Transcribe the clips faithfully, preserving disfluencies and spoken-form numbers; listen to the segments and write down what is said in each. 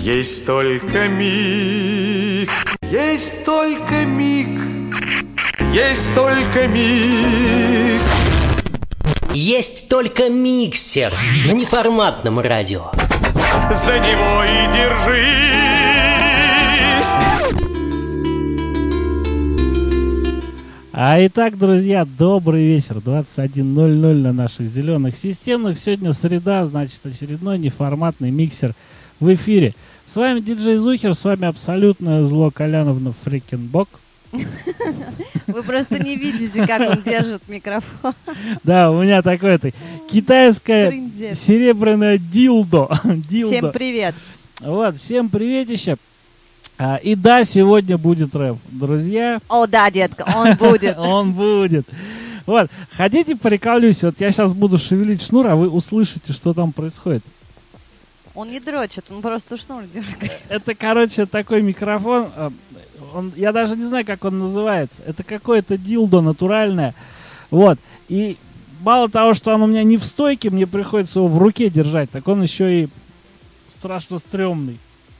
Есть только миг, есть только миг, есть только миг. Есть только миксер на неформатном радио. За него и держись. А итак, друзья, добрый вечер. двадцать один ноль ноль на наших зеленых системных. Сегодня среда, значит, очередной неформатный миксер в эфире. С вами диджей Зухер, с вами абсолютное зло Коляновна Фрикенбок. Вы просто не видите, как он держит микрофон. Да, у меня такое-то китайское серебряное дилдо. Всем привет. Вот, всем приветище. А, и да, сегодня будет рэп, друзья. О, да, детка, он будет. Он будет. Вот, хотите, приколюсь, вот я сейчас буду шевелить шнур, а вы услышите, что там происходит. Он не дрочит, он просто шнур дергает. Это, короче, такой микрофон, он, я даже не знаю, как он называется. Это какое-то дилдо натуральное. Вот, и мало того, что он у меня не в стойке, мне приходится его в руке держать, так он еще и страшно стрёмный.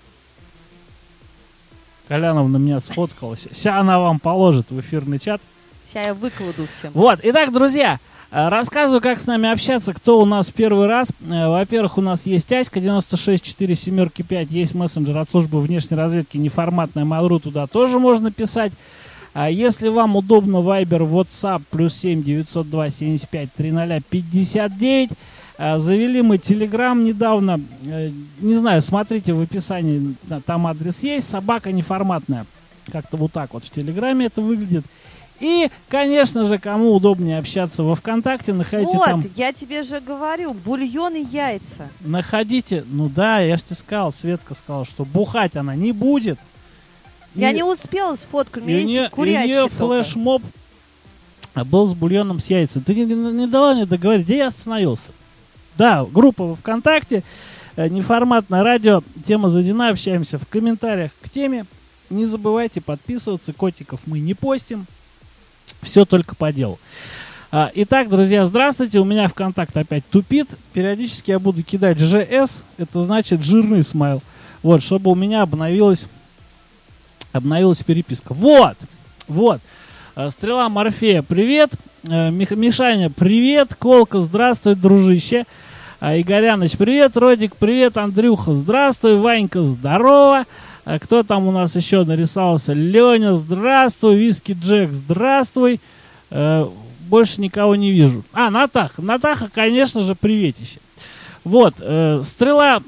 Коляновна меня сфоткала. Сейчас она вам положит в эфирный чат. Сейчас я выкладу всем. Вот, итак, друзья, рассказываю, как с нами общаться, кто у нас в первый раз. Во-первых, у нас есть Аська девяносто шесть четыре семь пять, есть мессенджер от службы внешней разведки неформатная Mail.ru, туда тоже можно писать. А если вам удобно, Viber, WhatsApp, плюс семь девятьсот два семьдесят пять тридцать пятьдесят девять. Завели мы Telegram недавно, не знаю, смотрите в описании, там адрес есть, собака неформатная, как-то вот так вот в Телеграме это выглядит. И, конечно же, кому удобнее общаться во ВКонтакте, находите вот, там... Вот, я тебе же говорю, бульон и яйца. Находите, ну да, я же тебе сказал, Светка сказала, что бухать она не будет. Я и, не успела сфоткать, у меня и есть курячий. У нее флешмоб был с бульоном с яйцем. Ты не, не, не дала мне договорить, где я остановился? Да, группа во ВКонтакте, неформатное радио, тема заведена, общаемся в комментариях к теме. Не забывайте подписываться, котиков мы не постим, все только по делу. А, итак, друзья, здравствуйте, у меня ВКонтакт опять тупит, периодически я буду кидать жэ эс, это значит жирный смайл, вот, чтобы у меня обновилась, обновилась переписка. Вот, вот, Стрела Морфея, привет, Мишаня, привет, Колка, здравствуй, дружище. А, Игоряныч, привет, Родик, привет, Андрюха, здравствуй, Ванька, здорово, а, кто там у нас еще нарисовался, Леня, здравствуй, Виски Джек, здравствуй, а, больше никого не вижу, а, Натаха, Натаха, конечно же, приветище, вот, э, Стрела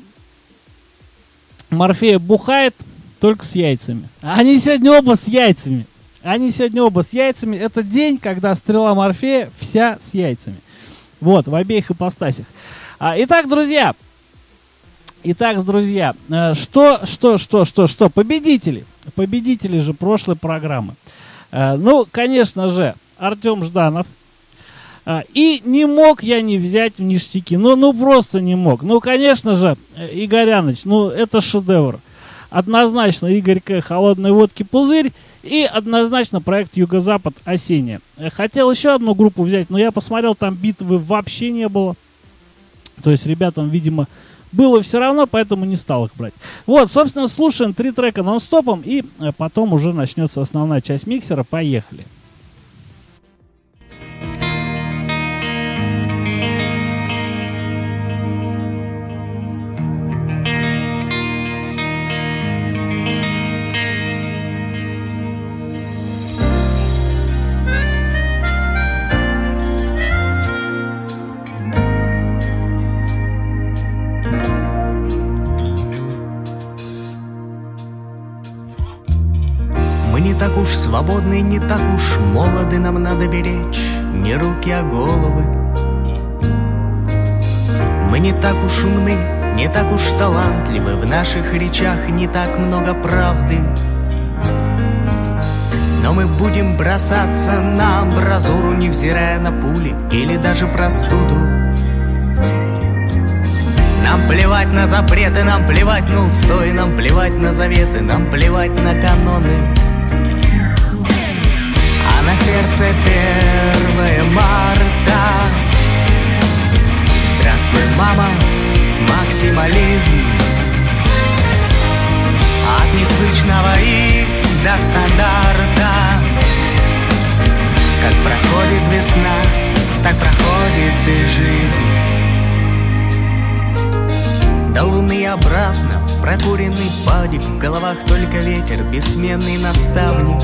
Морфея бухает только с яйцами, они сегодня оба с яйцами, они сегодня оба с яйцами, это день, когда Стрела Морфея вся с яйцами, вот, в обеих ипостасях. А, итак, друзья, итак, друзья, э, что, что, что, что, что, победители, победители же прошлой программы. Э, ну, конечно же, Артем Жданов. Э, и не мог я не взять в ништяки, ну, ну, просто не мог. Ну, конечно же, Игоряныч, ну, это шедевр. Однозначно Игорь К. Холодной водки пузырь. И однозначно проект Юго-Запад осенняя. Хотел еще одну группу взять, но я посмотрел, там битвы вообще не было. То есть ребятам, видимо, было все равно, поэтому не стал их брать. Вот, собственно, слушаем три трека нон-стопом, и потом уже начнется основная часть миксера. Поехали. Так уж свободны, не так уж молоды, нам надо беречь не руки, а головы. Мы не так уж умны, не так уж талантливы, в наших речах не так много правды. Но мы будем бросаться на амбразуру, невзирая на пули или даже простуду. Нам плевать на запреты, нам плевать на устои, нам плевать на заветы, нам плевать на каноны. На сердце первое марта. Здравствуй, мама, максимализм. От неслышного и до стандарта. Как проходит весна, так проходит и жизнь. До луны обратно, прокуренный падик, в головах только ветер, бессменный наставник.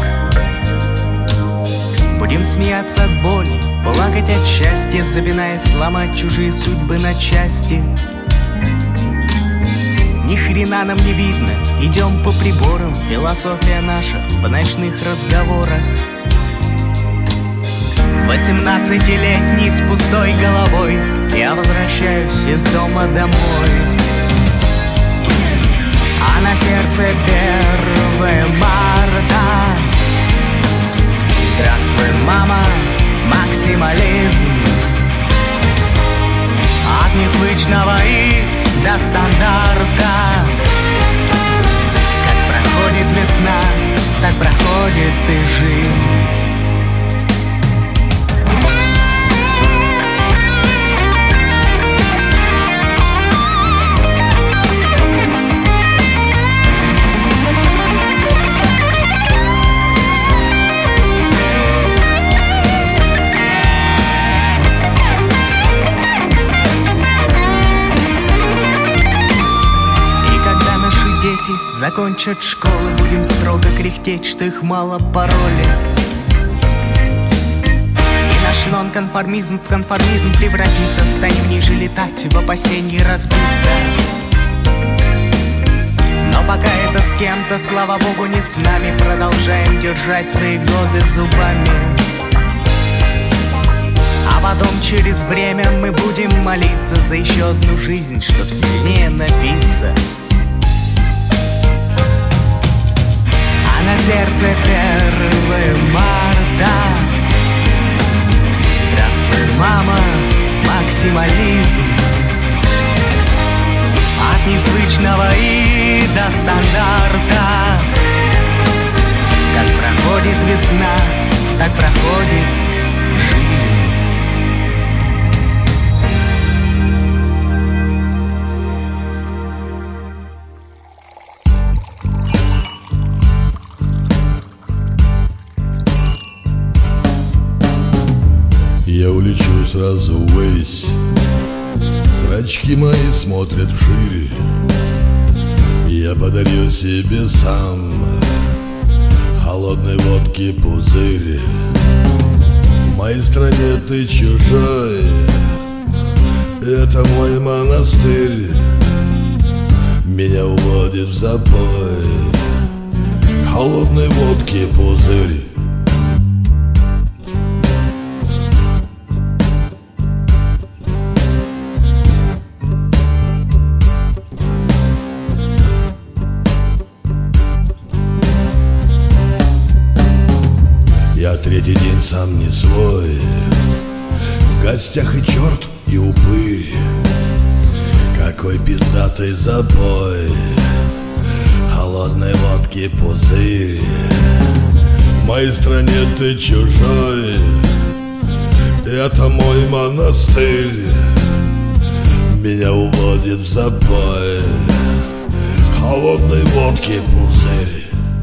Будем смеяться от боли, плакать от счастья, запинаясь, ломать чужие судьбы на части. Ни хрена нам не видно, идем по приборам, философия наша в ночных разговорах. Восемнадцатилетний с пустой головой, я возвращаюсь из дома домой. А на сердце первое марта. Здравствуй, мама, максимализм. От неслышного и до стандарта. Как проходит весна, так проходит и жизнь. Закончат школы, будем строго кряхтеть, что их мало пароли. И наш нонконформизм в конформизм превратится. Станем ниже летать, в опасении разбиться. Но пока это с кем-то, слава богу, не с нами. Продолжаем держать свои годы зубами. А потом через время мы будем молиться за еще одну жизнь, чтоб сильнее напиться. На сердце первое марта. Здравствуй, мама, максимализм. От неслышного и до стандарта. Как проходит весна, так проходит жизнь. Я улечу сразу ввысь, зрачки мои смотрят вшире. Я подарю себе сам холодной водки пузырь. В моей стране ты чужой, это мой монастырь. Меня уводит в запой холодной водки пузырь. Я третий день сам не свой, в гостях и черт, и упырь. Какой пиздатый запой, холодной водки пузырь. В моей стране ты чужой, это мой монастырь. Меня уводит в запой холодной водки пузырь.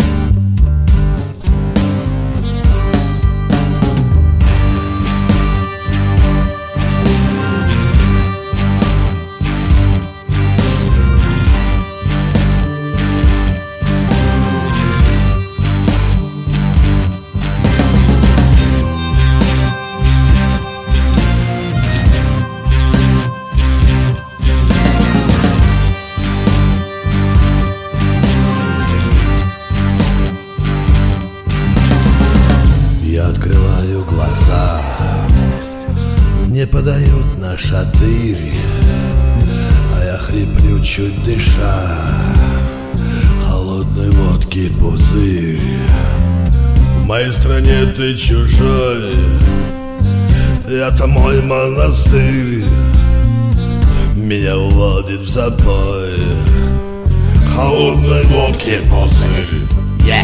Открываю глаза, мне подают на шатырь, а я хриплю, чуть дыша, холодной водки пузырь. В моей стране ты чужой, это мой монастырь. Меня уводит в запой холодной водки пузырь. Yeah.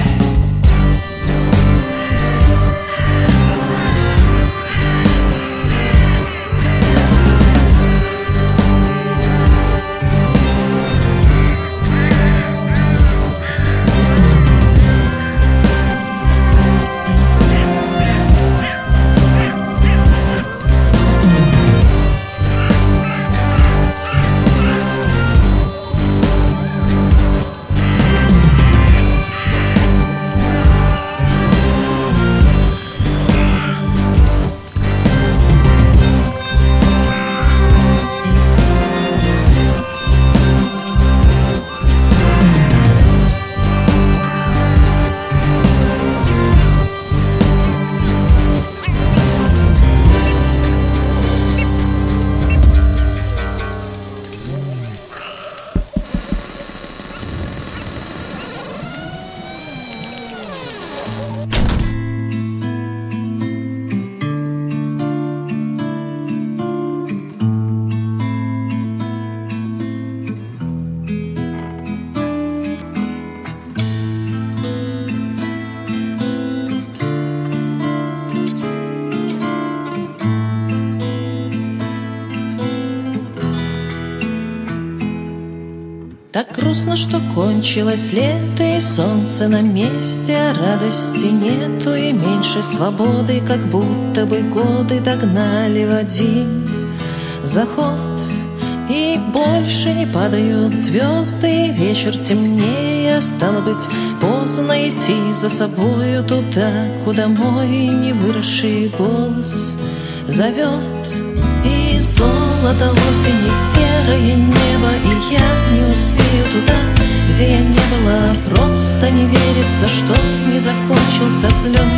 Так грустно, что кончилось лето, и солнце на месте, а радости нету, и меньше свободы, как будто бы годы догнали в один заход. И больше не падают звезды, и вечер темнее, стало быть, поздно идти за собою туда, куда мой невыросший голос зовет. И золото осени, серое небо, и я не успею туда, где я не была. Просто не верится, что не закончился взлет.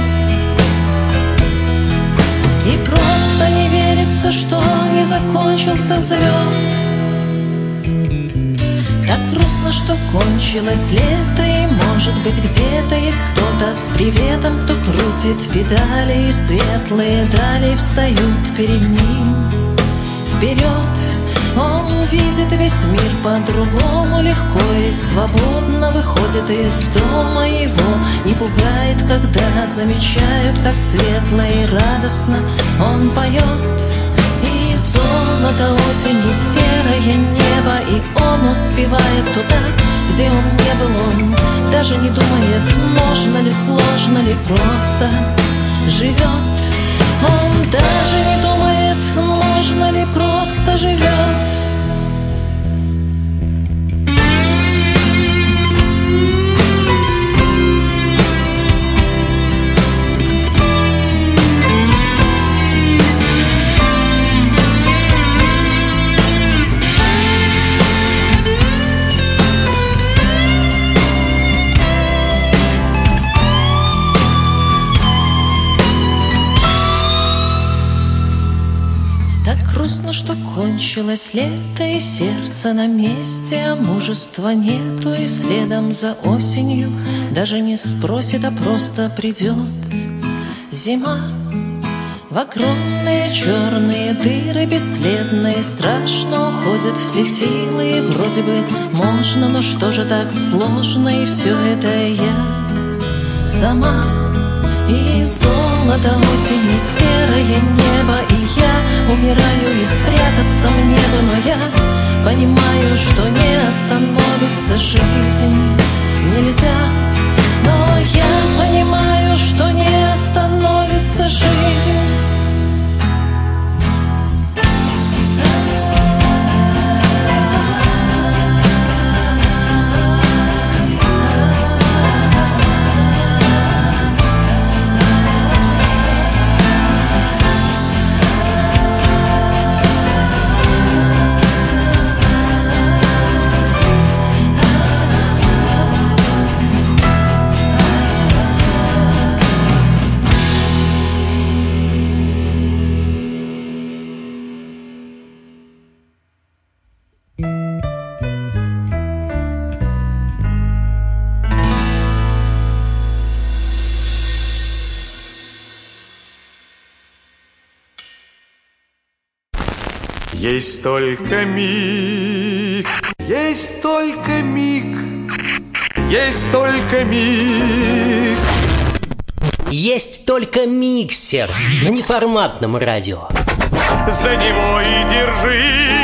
И просто не верится, что не закончился взлет. Так грустно, что кончилось лето, и может быть где-то есть кто-то с приветом, кто крутит педали, и светлые дали встают перед ним. Вперед он видит весь мир по-другому, легко и свободно выходит из дома. Его не пугает, когда замечают, как светло и радостно он поет. И золото осени, серое небо, и он успевает туда, где он не был. Он даже не думает, можно ли, сложно ли, просто живет. Он даже не думает, можно ли, просто живет. Грустно, что кончилось лето, и сердце на месте, а мужества нету, и следом за осенью даже не спросит, а просто придет зима. В огромные черные дыры бесследные страшно уходят все силы, и вроде бы можно, но что же так сложно, и все это я сама. И золото осени, серое небо, и я умираю, и спрятаться мне бы, но я понимаю, что не остановится жизнь нельзя. Но я понимаю, что не остановится жизнь. Есть только миг, есть только миг, есть только миг. Есть только миксер на неформатном радио. За него и держись.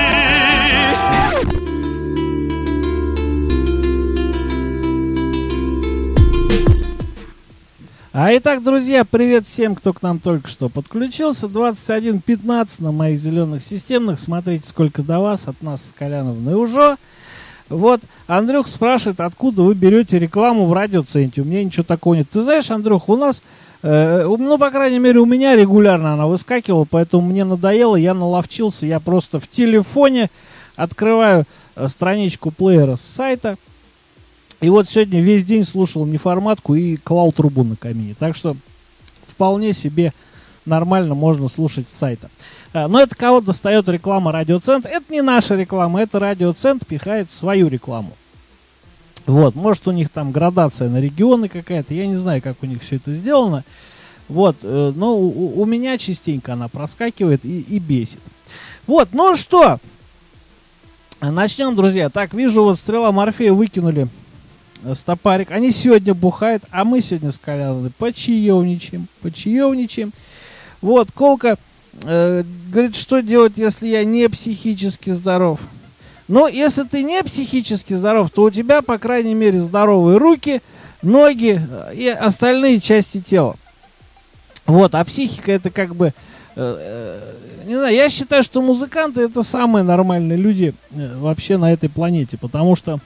А итак, друзья, привет всем, кто к нам только что подключился. двадцать один пятнадцать на моих зеленых системных. Смотрите, сколько до вас, от нас с Коляновной уже. Вот, Андрюх спрашивает, откуда вы берете рекламу в радиоцентре. У меня ничего такого нет. Ты знаешь, Андрюх, у нас, э, ну, по крайней мере, у меня регулярно она выскакивала, поэтому мне надоело, я наловчился. Я просто в телефоне открываю э, страничку плеера с сайта. И вот сегодня весь день слушал неформатку и клал трубу на камине. Так что вполне себе нормально можно слушать с сайта. Но это кого достает реклама радиоцентр. Это не наша реклама, это радиоцентр пихает свою рекламу. Вот, может у них там градация на регионы какая-то, я не знаю, как у них все это сделано. Вот, но у, у меня частенько она проскакивает и, и бесит. Вот, ну что, начнем, друзья. Так, вижу, вот Стрела Морфея выкинули. Стопарик, они сегодня бухают, а мы сегодня с Коляновой почаевничаем, почаевничаем. Вот, Колка э, говорит, что делать, если я не психически здоров. Но если ты не психически здоров, то у тебя, по крайней мере, здоровые руки, ноги и остальные части тела. Вот, а психика это как бы, э, э, не знаю, я считаю, что музыканты это самые нормальные люди э, вообще на этой планете, потому что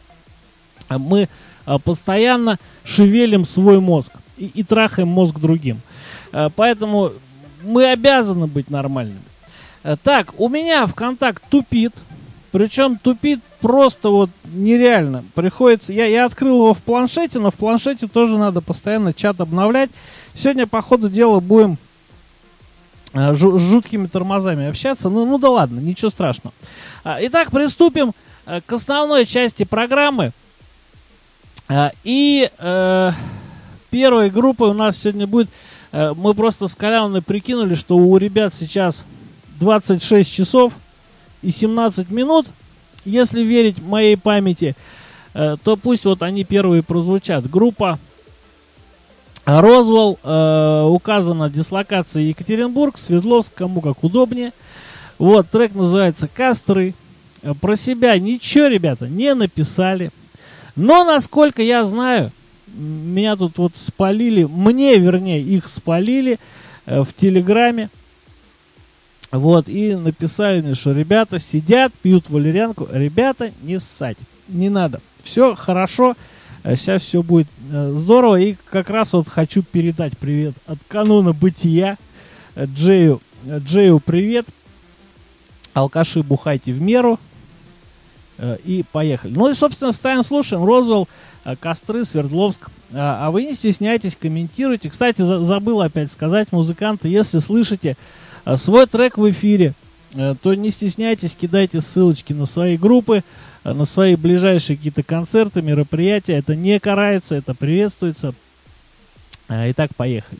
мы э, постоянно шевелим свой мозг и, и трахаем мозг другим. Э, поэтому мы обязаны быть нормальными. Э, так, у меня ВКонтакт тупит, причем тупит просто вот нереально. Приходится, я, я открыл его в планшете, но в планшете тоже надо постоянно чат обновлять. Сегодня, по ходу дела, будем э, жу- с жуткими тормозами общаться. Ну, ну да ладно, ничего страшного. А, итак, приступим э, к основной части программы. А, и э, первой группой у нас сегодня будет... Э, мы просто с Коляной прикинули, что у ребят сейчас двадцать шесть часов и семнадцать минут. Если верить моей памяти, э, то пусть вот они первые прозвучат. Группа Розвелл, э, указана дислокация Екатеринбург, Свердловск, кому как удобнее. Вот, трек называется «Костры». Про себя ничего, ребята, не написали. Но, насколько я знаю, меня тут вот спалили, мне, вернее, их спалили э, в Телеграме. Вот, и написали мне, что ребята сидят, пьют валерьянку. Ребята, не ссать, не надо. Все хорошо. Сейчас все будет э, здорово. И как раз вот хочу передать привет от канона бытия. Джею, Джею привет. Алкаши, бухайте в меру. Э, и поехали. Ну и, собственно, ставим, слушаем. Розвелл, э, Костры, Свердловск. А, а вы не стесняйтесь, комментируйте. Кстати, за, забыл опять сказать, музыканты, если слышите э, свой трек в эфире, э, то не стесняйтесь, кидайте ссылочки на свои группы, на свои ближайшие какие-то концерты, мероприятия. Это не карается, это приветствуется. Итак, поехали.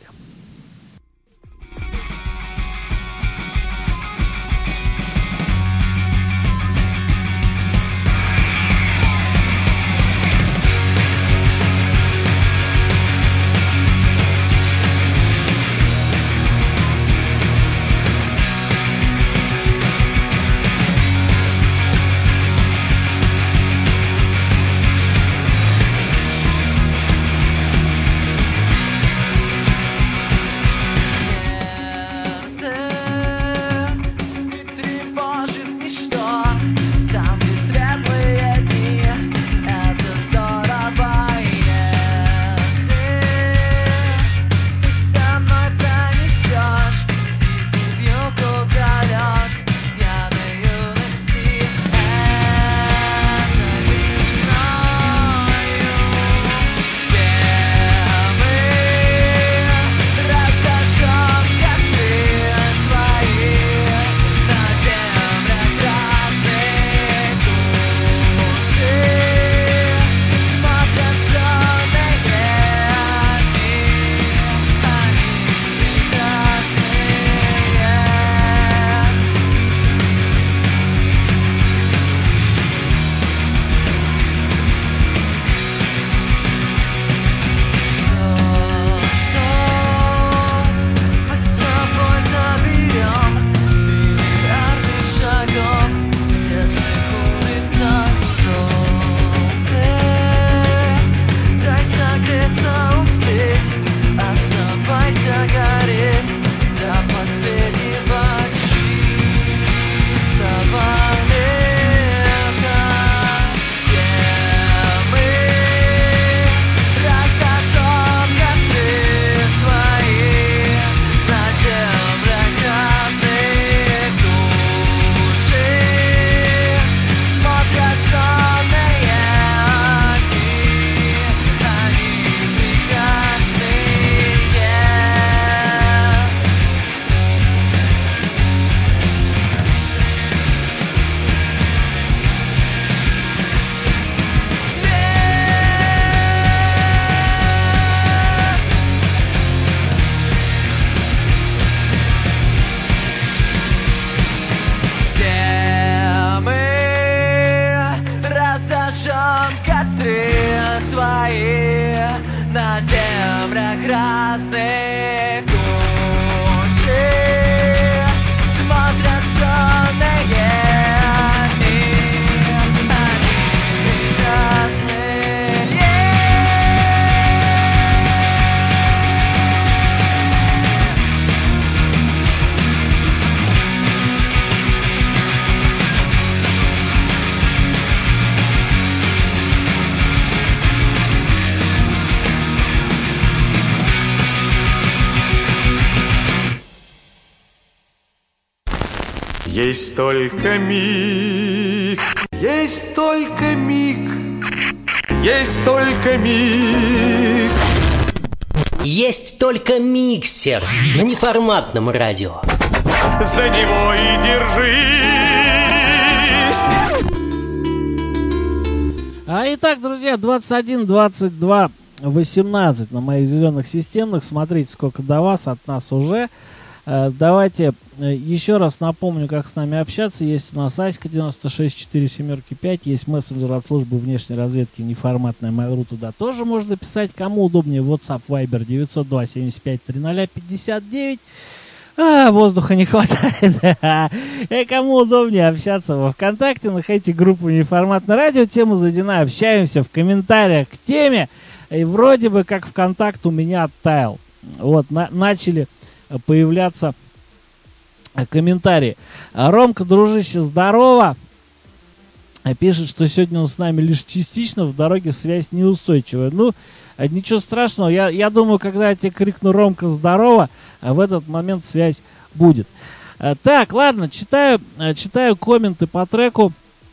красных души смотрят сонные дни. Есть только миг, есть только миг, есть только миг. Есть только миксер на неформатном радио. За него и держись. А итак, друзья, двадцать один двадцать два восемнадцать на моих зеленых системных. Смотрите, сколько до вас, от нас уже. Давайте еще раз напомню, как с нами общаться. Есть у нас Аська девяносто шесть четыре семь пять, есть мессенджер от службы внешней разведки неформатная Mail.ru, туда тоже можно писать. Кому удобнее, WhatsApp, Viber девятьсот два семьдесят пять тридцать пятьдесят девять. А, воздуха не хватает. И кому удобнее общаться во ВКонтакте, находите группу неформатное радио, тема заведена, общаемся в комментариях к теме. И вроде бы как ВКонтакт у меня оттаял. Вот, на- начали появляться комментарии. Ромка, дружище, здорово. Пишет, что сегодня он с нами лишь частично, в дороге связь неустойчивая. Ну, ничего страшного. Я, я думаю, когда я тебе крикну «Ромка, здорово», в этот момент связь будет. Так, ладно, читаю, читаю комменты по треку.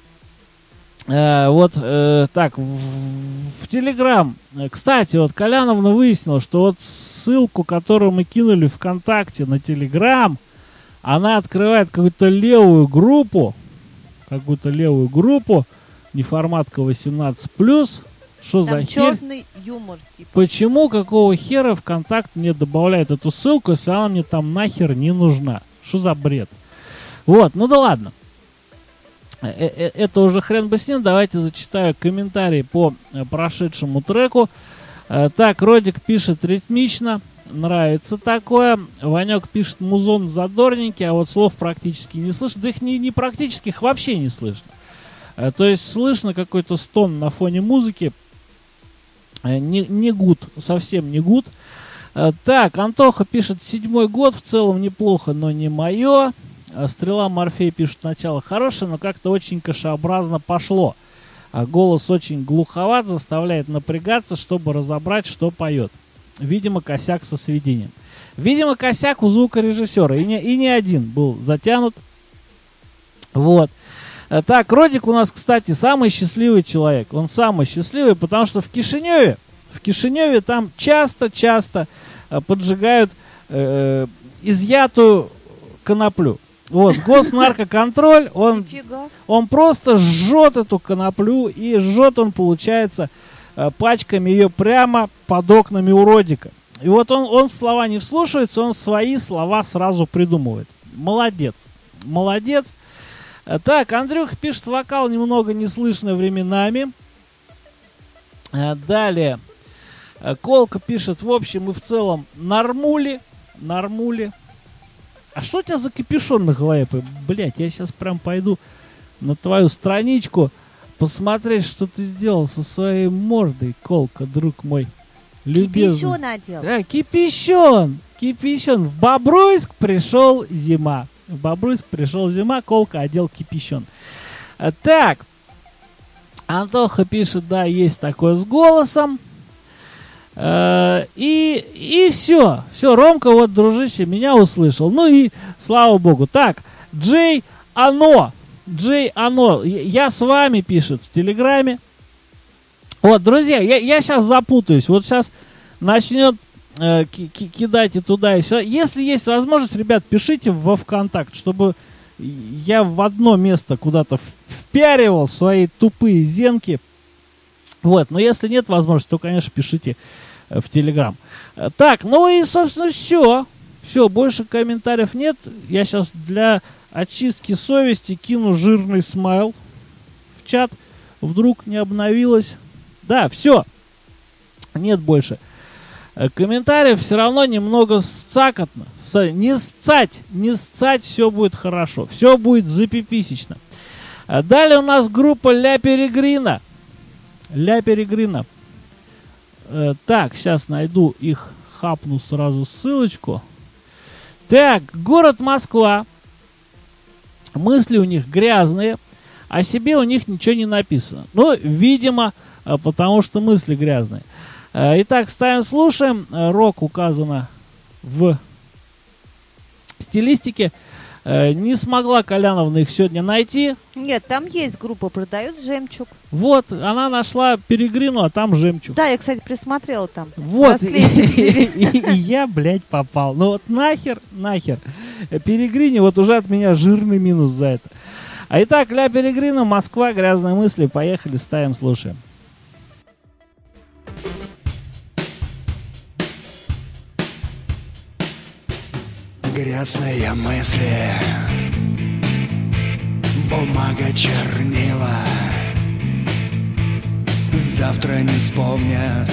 Вот, так, в, в Телеграм. Кстати, вот Коляновна выяснила, что вот ссылку, которую мы кинули ВКонтакте на Телеграм, она открывает какую-то левую группу, какую-то левую группу, неформатка восемнадцать плюс. Что Там за хер? черный юмор, типа. Почему, какого хера ВКонтакт мне добавляет эту ссылку, если она мне там нахер не нужна? Что за бред? Вот, ну да ладно. Это уже хрен бы с ним. Давайте зачитаю комментарии по прошедшему треку. Так, Родик пишет ритмично. Нравится такое. Ванек пишет музон задорненький, а вот слов практически не слышно. Да их не, не практически, их вообще не слышно. То есть слышно какой-то стон на фоне музыки. Не, не гуд, совсем не гуд. Так, Антоха пишет седьмой год, в целом неплохо, но не мое. Стрела Морфей пишет сначала хорошее, но как-то очень кашеобразно пошло. А голос очень глуховат, заставляет напрягаться, чтобы разобрать, что поет. Видимо, косяк со сведением. Видимо, косяк у звукорежиссера. И не, и не один был затянут. Вот. Так, Родик у нас, кстати, самый счастливый человек. Он самый счастливый, потому что в Кишиневе, в Кишиневе там часто-часто поджигают э, изъятую коноплю. Вот, госнаркоконтроль, он, он просто жжет эту коноплю, и жжет он, получается, пачками ее прямо под окнами у Родика. И вот он, он в слова не вслушивается, он свои слова сразу придумывает. Молодец, молодец. Так, Андрюха пишет, вокал немного не слышно временами. Далее, Колка пишет, в общем и в целом, нормули, нормули. А что у тебя за капюшон на голове? Блять, я сейчас прям пойду на твою страничку посмотреть, что ты сделал со своей мордой, Колка, друг мой любезный. Кипящон надел. Да, кипящон, кипящон. В Бобруйск пришел зима. В Бобруйск пришел зима, Колка одел кипящон. А, так, Антоха пишет, да, есть такое с голосом. Uh, и, и все, все, Ромка, вот, дружище, меня услышал. Ну и слава богу. Так, Джей Ано, Джей Ано, я с вами, пишет в Телеграме. Вот, друзья, я, я сейчас запутаюсь. Вот сейчас начнет э, ки- ки- кидать и туда, и сюда. Если есть возможность, ребят, пишите во ВКонтакт, чтобы я в одно место куда-то впяривал свои тупые зенки. Вот, но если нет возможности, то, конечно, пишите э, в Телеграм. Э, так, ну и, собственно, все. Все, больше комментариев нет. Я сейчас для очистки совести кину жирный смайл в чат. Вдруг не обновилось. Да, все. Нет больше э, комментариев. Все равно немного сцакотно. Не сцать, не сцать, все будет хорошо. Все будет запиписечно. А далее у нас группа Ля Перегрина. Ля Перегрина. Э, так, сейчас найду их, хапну сразу ссылочку. Так, город Москва. Мысли у них грязные, о себе у них ничего не написано. Ну, видимо, потому что мысли грязные. Э, итак, ставим, слушаем. Рок указано в стилистике. Э, не смогла Коляновна их сегодня найти. Нет, там есть группа «Продают жемчуг». Вот, она нашла Перегрину, а там жемчуг. Да, я, кстати, присмотрела там. Вот, и, Браслетик себе. и- и я, блядь, попал. Ну вот нахер, нахер. Перегрине вот уже от меня жирный минус за это. А итак, Ля Перегрина, Москва, грязные мысли. Поехали, ставим, слушаем. Грязные мысли, бумага, чернила, завтра не вспомнят,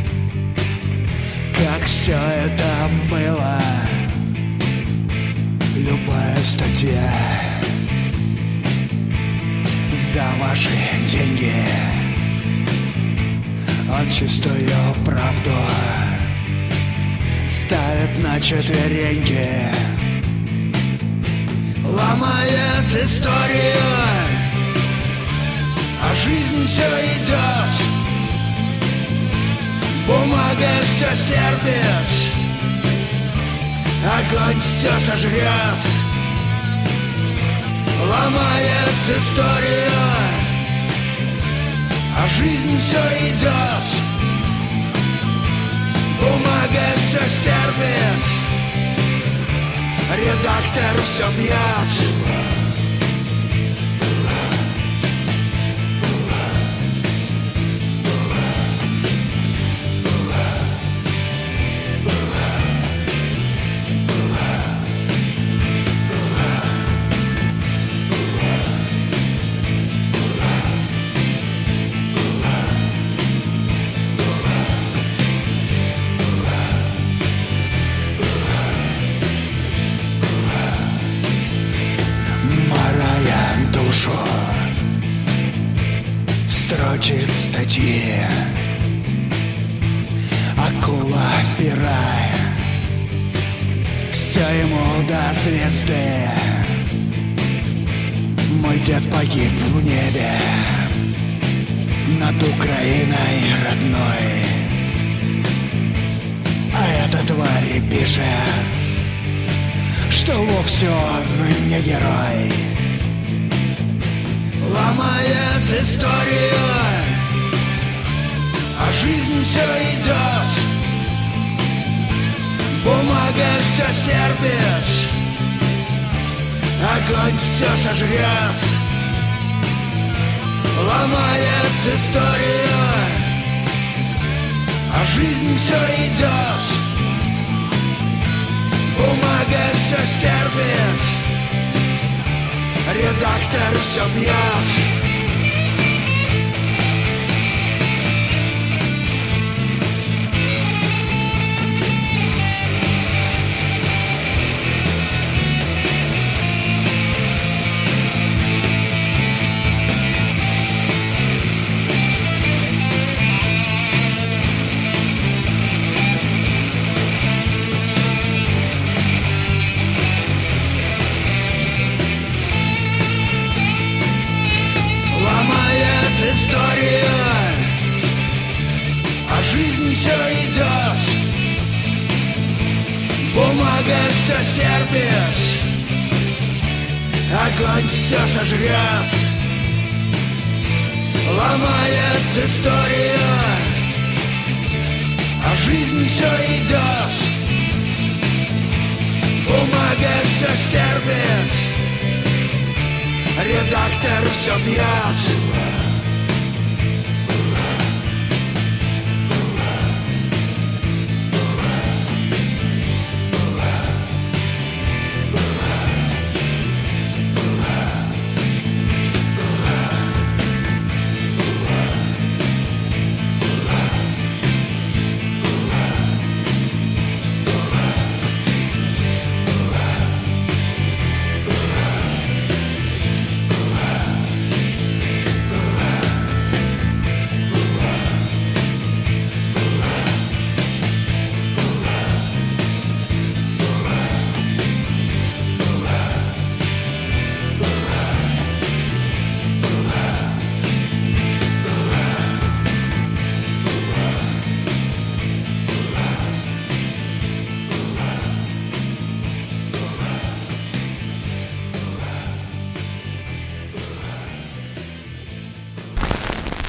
как все это было. Любая статья за ваши деньги, он чистую правду ставит на четвереньки, ломает историю, а жизнь все идет. Бумага все стерпит, огонь все сожрет. Ломает историю, а жизнь все идет. Бумага все стерпит, редактор все бьет. Строчит статьи, акула пера, все ему до звезды. Мой дед погиб в небе над Украиной родной, а эта тварь пишет, что вовсе он не герой. Ломает историю, а жизнь все идет. Бумага все стерпит, огонь все сожрет. Ломает историю, а жизнь все идет. Бумага все стерпит, редактор все бьет. История, а жизнь все идет. Бумага все стерпит, огонь все сожрет. Ломает историю, а жизнь все идет. Бумага все стерпит, редактор все бьет.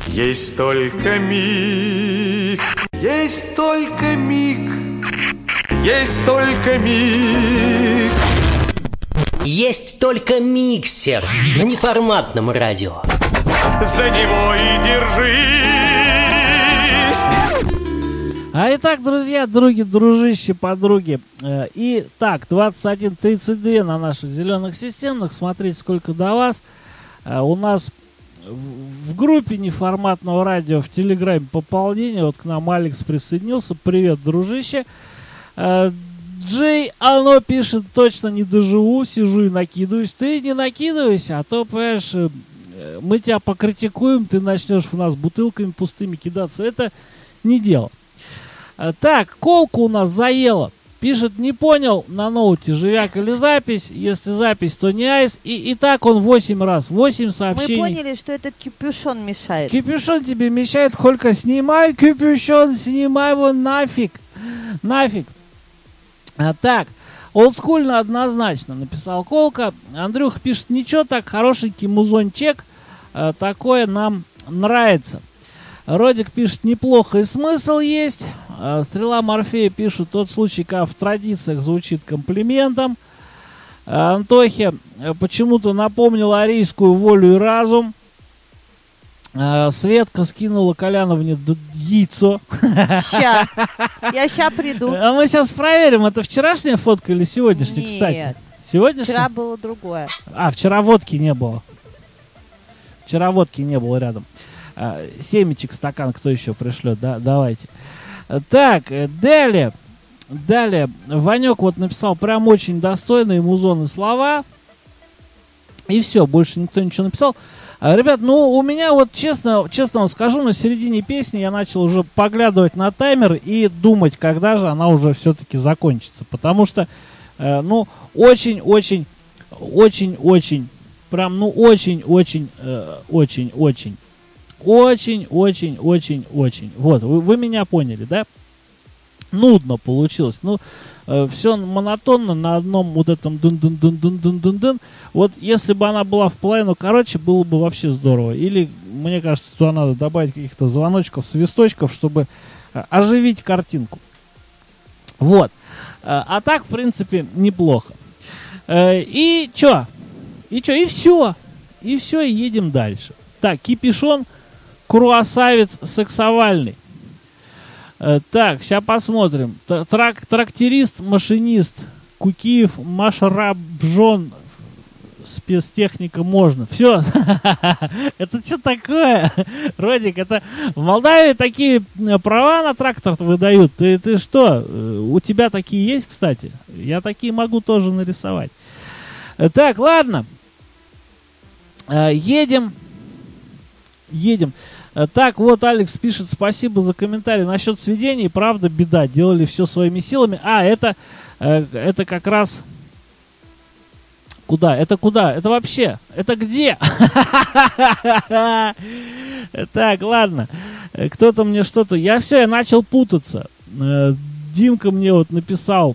Есть только миг, есть только миг, есть только миг. Есть только миксер на неформатном радио. За него и держись. А итак, друзья, други, дружище, подруги. э, И так, двадцать один тридцать два на наших зеленых системах. Смотрите, сколько до вас. Э, У нас в в группе неформатного радио в Телеграме пополнение. Вот к нам Алекс присоединился. Привет, дружище. Э, Джей, оно пишет, точно не доживу, сижу и накидываюсь. Ты не накидывайся, а то, понимаешь, э, мы тебя покритикуем, ты начнешь в нас бутылками пустыми кидаться. Это не дело. Э, Так, колку у нас заело. Пишет, не понял на ноуте, живяк или запись. Если запись, то не айс. И, и так он восемь раз, восемь сообщений. Мы поняли, что этот капюшон мешает. Капюшон тебе мешает, Холька, снимай капюшон, снимай его нафиг. Нафиг. А, так, олдскульно однозначно, написал Колка. Андрюха пишет, ничего, так, хорошенький музончек. А, такое нам нравится. Родик пишет, неплохо и смысл есть. А, Стрела Морфея пишет, тот случай, как в традициях звучит комплиментом. А, Антохе а, почему-то напомнил арийскую волю и разум. А, Светка скинула Коляновне д- яйцо. Ща. Я ща приду. А мы сейчас проверим, это вчерашняя фотка или сегодняшняя, Нет. кстати? Сегодняшняя? Вчера было другое. А, вчера водки не было. Вчера водки не было рядом. А, семечек, стакан, кто еще пришлет? Да, давайте. А, Так, э, далее. Далее. Ванек вот написал прям очень достойные музоны слова. И все, больше никто ничего написал. А, ребят, ну у меня вот честно, честно вам скажу, на середине песни я начал уже поглядывать на таймер и думать, когда же она уже все-таки закончится. Потому что, э, ну, очень-очень, очень-очень, прям, ну, очень-очень, э, очень-очень, очень-очень-очень-очень. Вот, вы, вы меня поняли, да? Нудно получилось. Ну, э, все монотонно на одном вот этом дун-дун-дун-дун-дун-дун-дун. Вот если бы она была в половину короче, было бы вообще здорово. Или, мне кажется, туда надо добавить каких-то звоночков, свисточков, чтобы э, оживить картинку. Вот. Э, а так, в принципе, неплохо. Э, и чё? И чё? И все. И все, и едем дальше. Так, кипишон, круассавец сексовальный. Так, сейчас посмотрим. Трак, тракторист, машинист, Кукиев, Машрабжон, спецтехника можно. Все. Это что такое? Родик, это в Молдавии такие права на трактор выдают. Ты, ты что? У тебя такие есть, кстати? Я такие могу тоже нарисовать. Так, ладно. Едем. Едем. Так, вот Алекс пишет, спасибо за комментарий насчет сведений. Правда, беда, делали все своими силами. А, это, э, это как раз... Куда? Это куда? Это вообще? Это где? Так, ладно. Кто-то мне что-то... Я все, я начал путаться. Димка мне вот написал...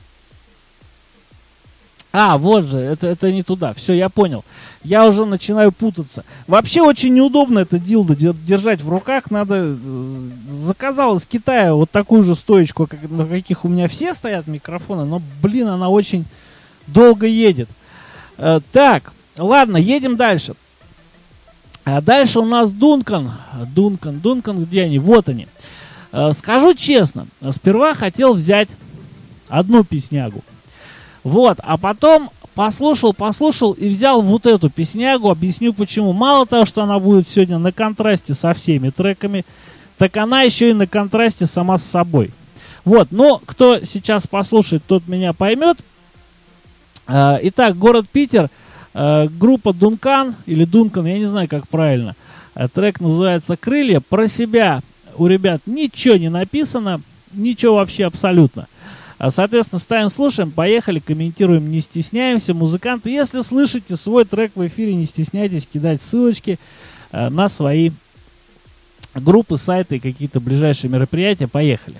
А, вот же, это, это не туда. Все, я понял. Я уже начинаю путаться. Вообще очень неудобно это дилдо держать в руках. Надо... Заказал из Китая вот такую же стоечку, как, на каких у меня все стоят микрофоны. Но, блин, она очень долго едет. Э, так, ладно, едем дальше. А дальше у нас Дункан. Дункан, Дункан, где они? Вот они. Э, скажу честно, сперва хотел взять одну песнягу. Вот, а потом послушал, послушал и взял вот эту песнягу. Объясню почему. Мало того, что она будет сегодня на контрасте со всеми треками, так она еще и на контрасте сама с собой. Вот, но кто сейчас послушает, тот меня поймет. Э, итак, город Питер, э, группа Дункан, или Дункан, я не знаю, как правильно. Э, трек называется «Крылья». Про себя у ребят ничего не написано, ничего вообще абсолютно. Соответственно, ставим, слушаем, поехали, комментируем, не стесняемся. Музыканты, если слышите свой трек в эфире, не стесняйтесь кидать ссылочки э, на свои группы, сайты и какие-то ближайшие мероприятия. Поехали.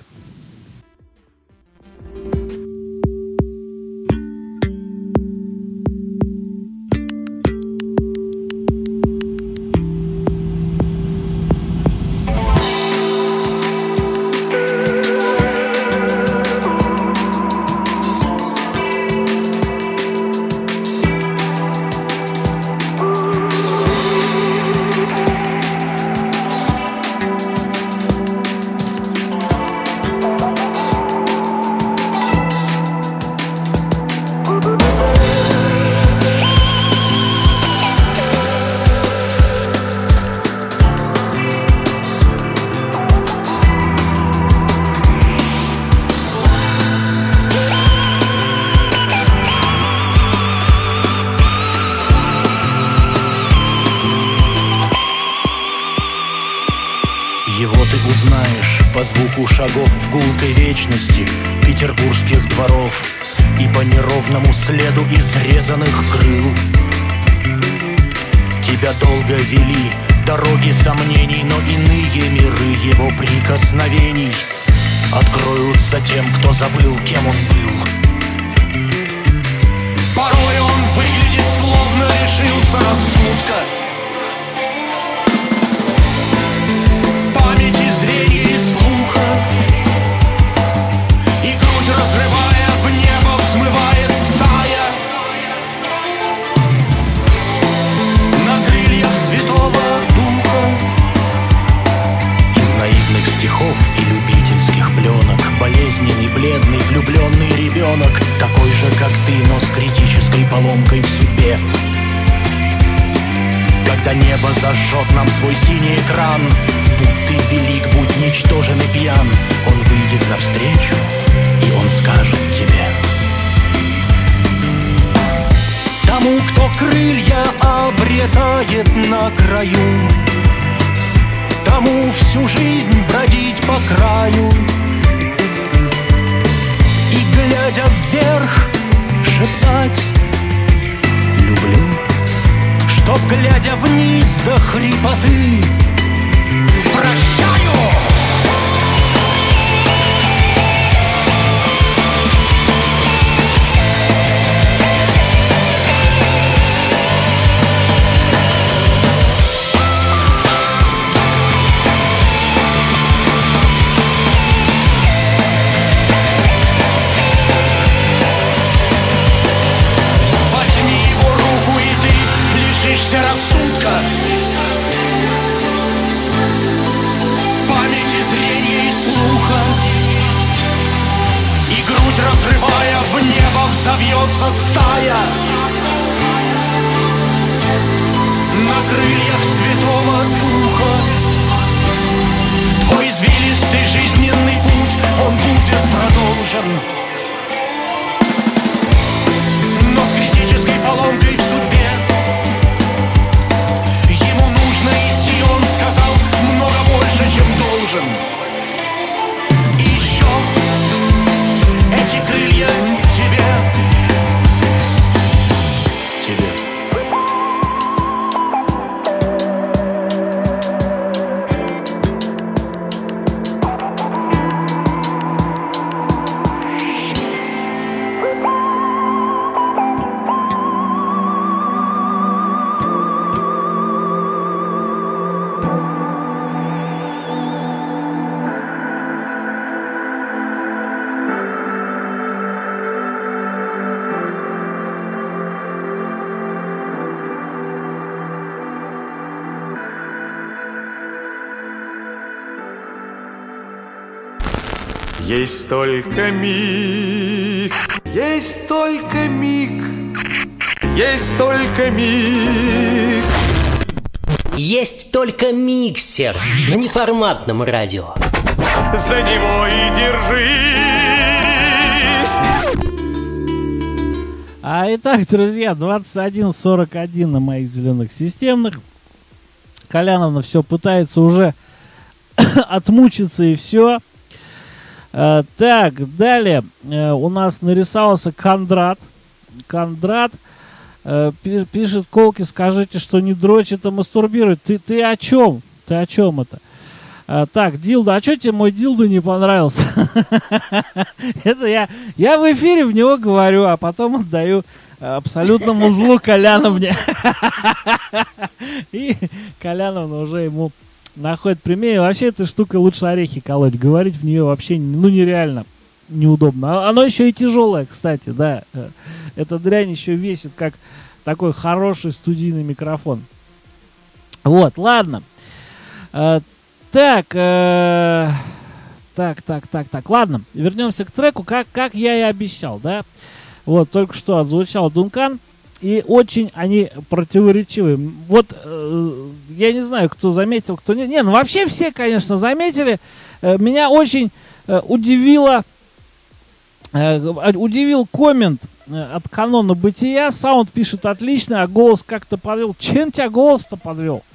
Его ты узнаешь по звуку шагов в гулкой вечности петербургских дворов и по неровному следу изрезанных крыл. Тебя долго вели дороги сомнений, но иные миры его прикосновений откроются тем, кто забыл, кем он был. Порой он выглядит, словно лишился рассудка. Памяти, зрения и слуха. И грудь разрывая, в небо взмывает стая. На крыльях Святого Духа. Из наивных стихов и любительских пленок болезненный, бледный, влюбленный ребенок, такой же, как ты, но с критической поломкой в судьбе. Когда небо зажжет нам свой синий экран, будь ты велик, будь ничтожен и пьян, он выйдет навстречу, и он скажет тебе: тому, кто крылья обретает на краю, тому всю жизнь бродить по краю. И, глядя вверх, шептать «люблю», чтоб, глядя вниз до хрипоты, «прощаю». Рассудка, памяти, зрения и слуха. И грудь разрывая, в небо взовьется стая. На крыльях Святого Духа. Твой извилистый жизненный путь, он будет продолжен, но с критической поломкой в судьбе. Он сказал много больше, чем должен. И еще эти крылья тебе, тебе. Есть только миг, есть только миг, есть только миг. Есть только миксер на неформатном радио. За него и держись. А итак, друзья, двадцать один сорок один на моих зеленых системных. Коляновна все пытается уже отмучиться и все. Uh, так, далее uh, у нас нарисовался Кондрат. Кондрат uh, пи- пишет: Колки, скажите, что не дрочит, а мастурбирует. Ты, ты о чем? Ты о чем это? Uh, так, Дилда, а что тебе мой Дилда не понравился? Это я, я в эфире в него говорю, а потом отдаю абсолютному злу Коляновне. И Коляновна уже ему находит прямее. Вообще эта штука лучше орехи колоть. Говорить в нее вообще, ну, нереально неудобно. Оно еще и тяжелое, кстати, да. Эта дрянь еще весит, как такой хороший студийный микрофон. Вот, ладно. А, так, э, так, так, так, так. Ладно, вернемся к треку, как, как я и обещал, да. Вот, только что отзвучал Дункан. И очень они противоречивые. Вот, э, я не знаю, кто заметил, кто не. Не, ну вообще все, конечно, заметили. Э, меня очень э, удивило, э, удивил коммент э, от Канона Бытия. Саунд пишет отлично, а голос как-то подвел. Чем тебя голос-то подвел?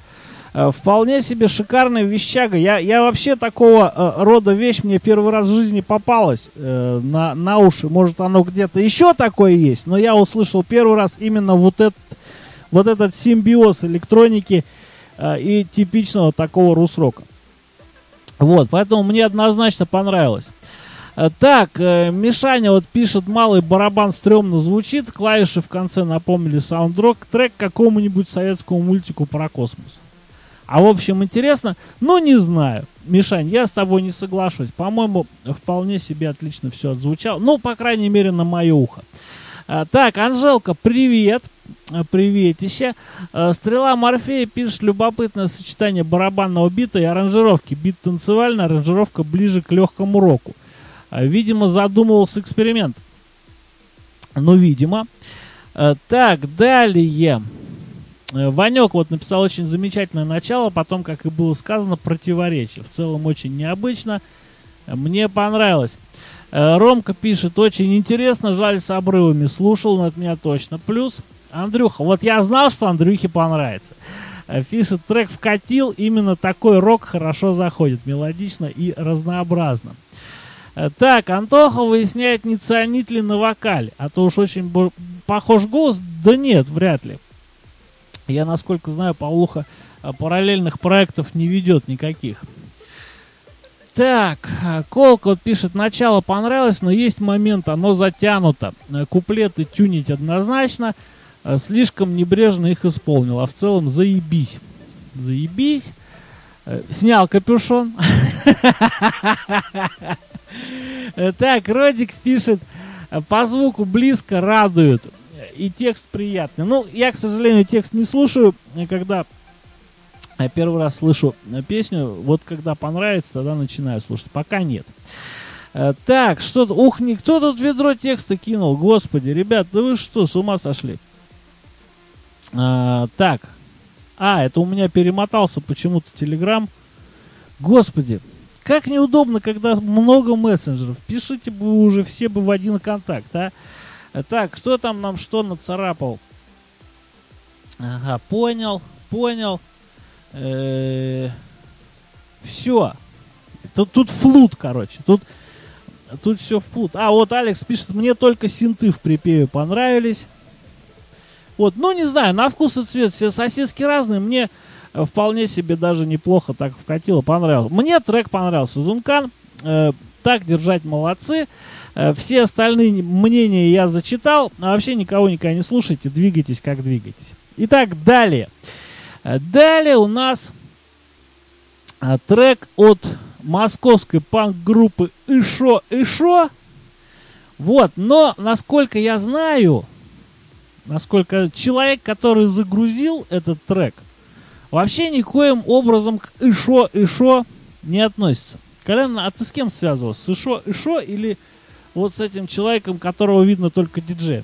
Вполне себе шикарная вещага. Я, я вообще такого э, рода вещь мне первый раз в жизни попалась э, на, на уши. Может, оно где-то еще такое есть, но я услышал первый раз именно вот этот, вот этот симбиоз электроники э, и типичного такого рус-рока. Вот, поэтому мне однозначно понравилось. Э, так, э, Мишаня вот пишет, малый барабан стрёмно звучит, клавиши в конце напомнили саундтрек трек к какому-нибудь советскому мультику про космос. А в общем интересно, ну не знаю, Мишань, я с тобой не соглашусь. По-моему, вполне себе отлично все отзвучало. Ну, по крайней мере, на мое ухо. А, так, Анжелка, привет. Приветище. А, Стрела Морфея пишет, любопытное сочетание барабанного бита и аранжировки. Бит танцевальный, аранжировка ближе к легкому року. А, видимо, задумывался эксперимент. Ну, видимо. А, так, далее. Ванек вот написал очень замечательное начало, потом, как и было сказано, противоречие. В целом очень необычно. Мне понравилось. Ромка пишет, очень интересно, жаль с обрывами. Слушал, но от меня точно. Плюс Андрюха. Вот я знал, что Андрюхе понравится. Пишет, трек вкатил. Именно такой рок хорошо заходит. Мелодично и разнообразно. Так, Антоха выясняет, не ционит ли на вокале. А то уж очень похож голос. Да нет, вряд ли. Я, насколько знаю, Павлуха параллельных проектов не ведет никаких. Так, Колка вот пишет, начало понравилось, но есть момент, оно затянуто. Куплеты тюнить однозначно, слишком небрежно их исполнил. А в целом заебись. Заебись. Снял капюшон. Так, Родик пишет, по звуку близко, радует. И текст приятный. Ну, я, к сожалению, текст не слушаю, когда я первый раз слышу песню. Вот когда понравится, тогда начинаю слушать. Пока нет. Так, что-то... Ух, никто тут ведро текста кинул. Господи, ребят, да вы что, с ума сошли? А, так. А, это у меня перемотался почему-то Телеграм. Господи, как неудобно, когда много мессенджеров. Пишите бы уже все бы в один контакт, а? Так, кто там нам что нацарапал? Ага, понял, понял. Э-э- все. Тут, тут флут, короче. Тут, тут все флут. А, вот Алекс пишет, мне только синты в припеве понравились. Вот, ну не знаю, на вкус и цвет все сосиски разные. Мне вполне себе даже неплохо так вкатило, понравилось. Мне трек понравился. Дункан, э- так держать, молодцы. Все остальные мнения я зачитал. А вообще никого никогда не слушайте. Двигайтесь, как двигаетесь. Итак, далее. Далее у нас трек от московской панк-группы Ишо Ишо. Вот, но насколько я знаю, насколько человек, который загрузил этот трек, вообще никоим образом к Ишо Ишо не относится. Колян, а ты с кем связывался? С Ишо Ишо или вот с этим человеком, которого видно только диджеем?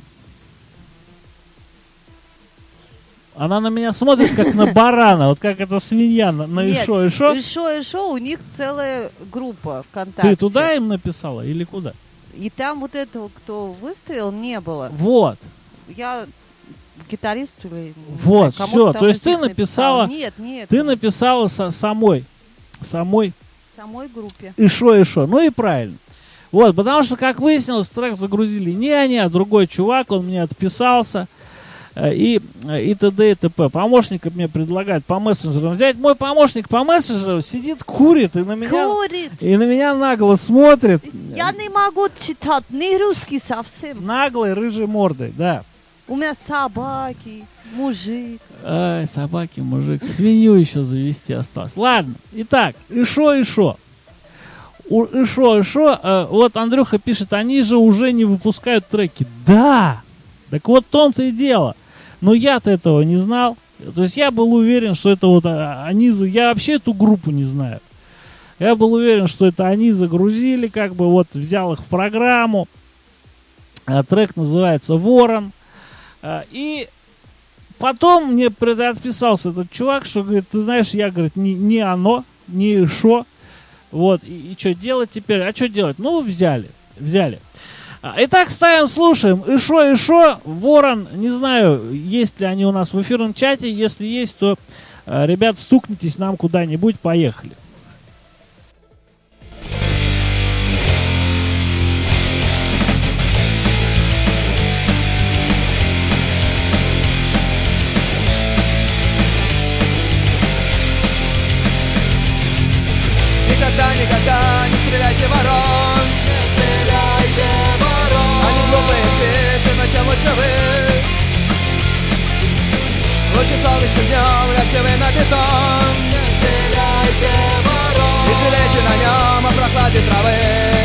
Она на меня смотрит, как на барана, вот как эта свинья на, на Нет, Ишо Ишо. Ишо Ишо, у них целая группа ВКонтакте. Ты туда им написала или куда? И там вот этого, кто выставил, не было. Вот. Я гитарист или... Вот, знаю, все. То есть ты написала. написала... Нет, нет. Ты написала со, самой... Самой... Самой группе. Ишо Ишо. Ну и правильно. Вот, потому что, как выяснилось, трек загрузили не они, а другой чувак, он мне отписался, и, и т.д. и т.п. Помощника мне предлагают по мессенджерам взять. Мой помощник по мессенджерам сидит, курит, и на меня, Курит. И на меня нагло смотрит. Я не могу читать, не русский совсем. Наглой рыжей мордой, да. У меня собаки, мужик. Ай, собаки, мужик, свинью еще завести осталось. Ладно, итак, Ишо Ишо. У Ишо Ишо, э, вот Андрюха пишет, они же уже не выпускают треки. Да, так вот в том-то и дело. Но я-то этого не знал. То есть я был уверен, что это вот а, они... Я вообще эту группу не знаю. Я был уверен, что это они загрузили, как бы вот взял их в программу. А, трек называется «Ворон». А, и потом мне отписался этот чувак, что говорит, ты знаешь, я, говорит, не, не оно, не Ишо. Вот, и, и что делать теперь? А что делать? Ну, взяли, взяли. Итак, ставим, слушаем. Ишо Ишо, Ворон. Не знаю, есть ли они у нас в эфирном чате. Если есть, то Э, ребят, стукнитесь нам куда-нибудь, поехали. Никогда, никогда не стреляйте ворон, не стреляйте ворон. Они глупые птицы, зачем лучше вы? Лучше солнечным днем лягте вы на бетон, не стреляйте ворон. И жалейте на нем о прохладе травы.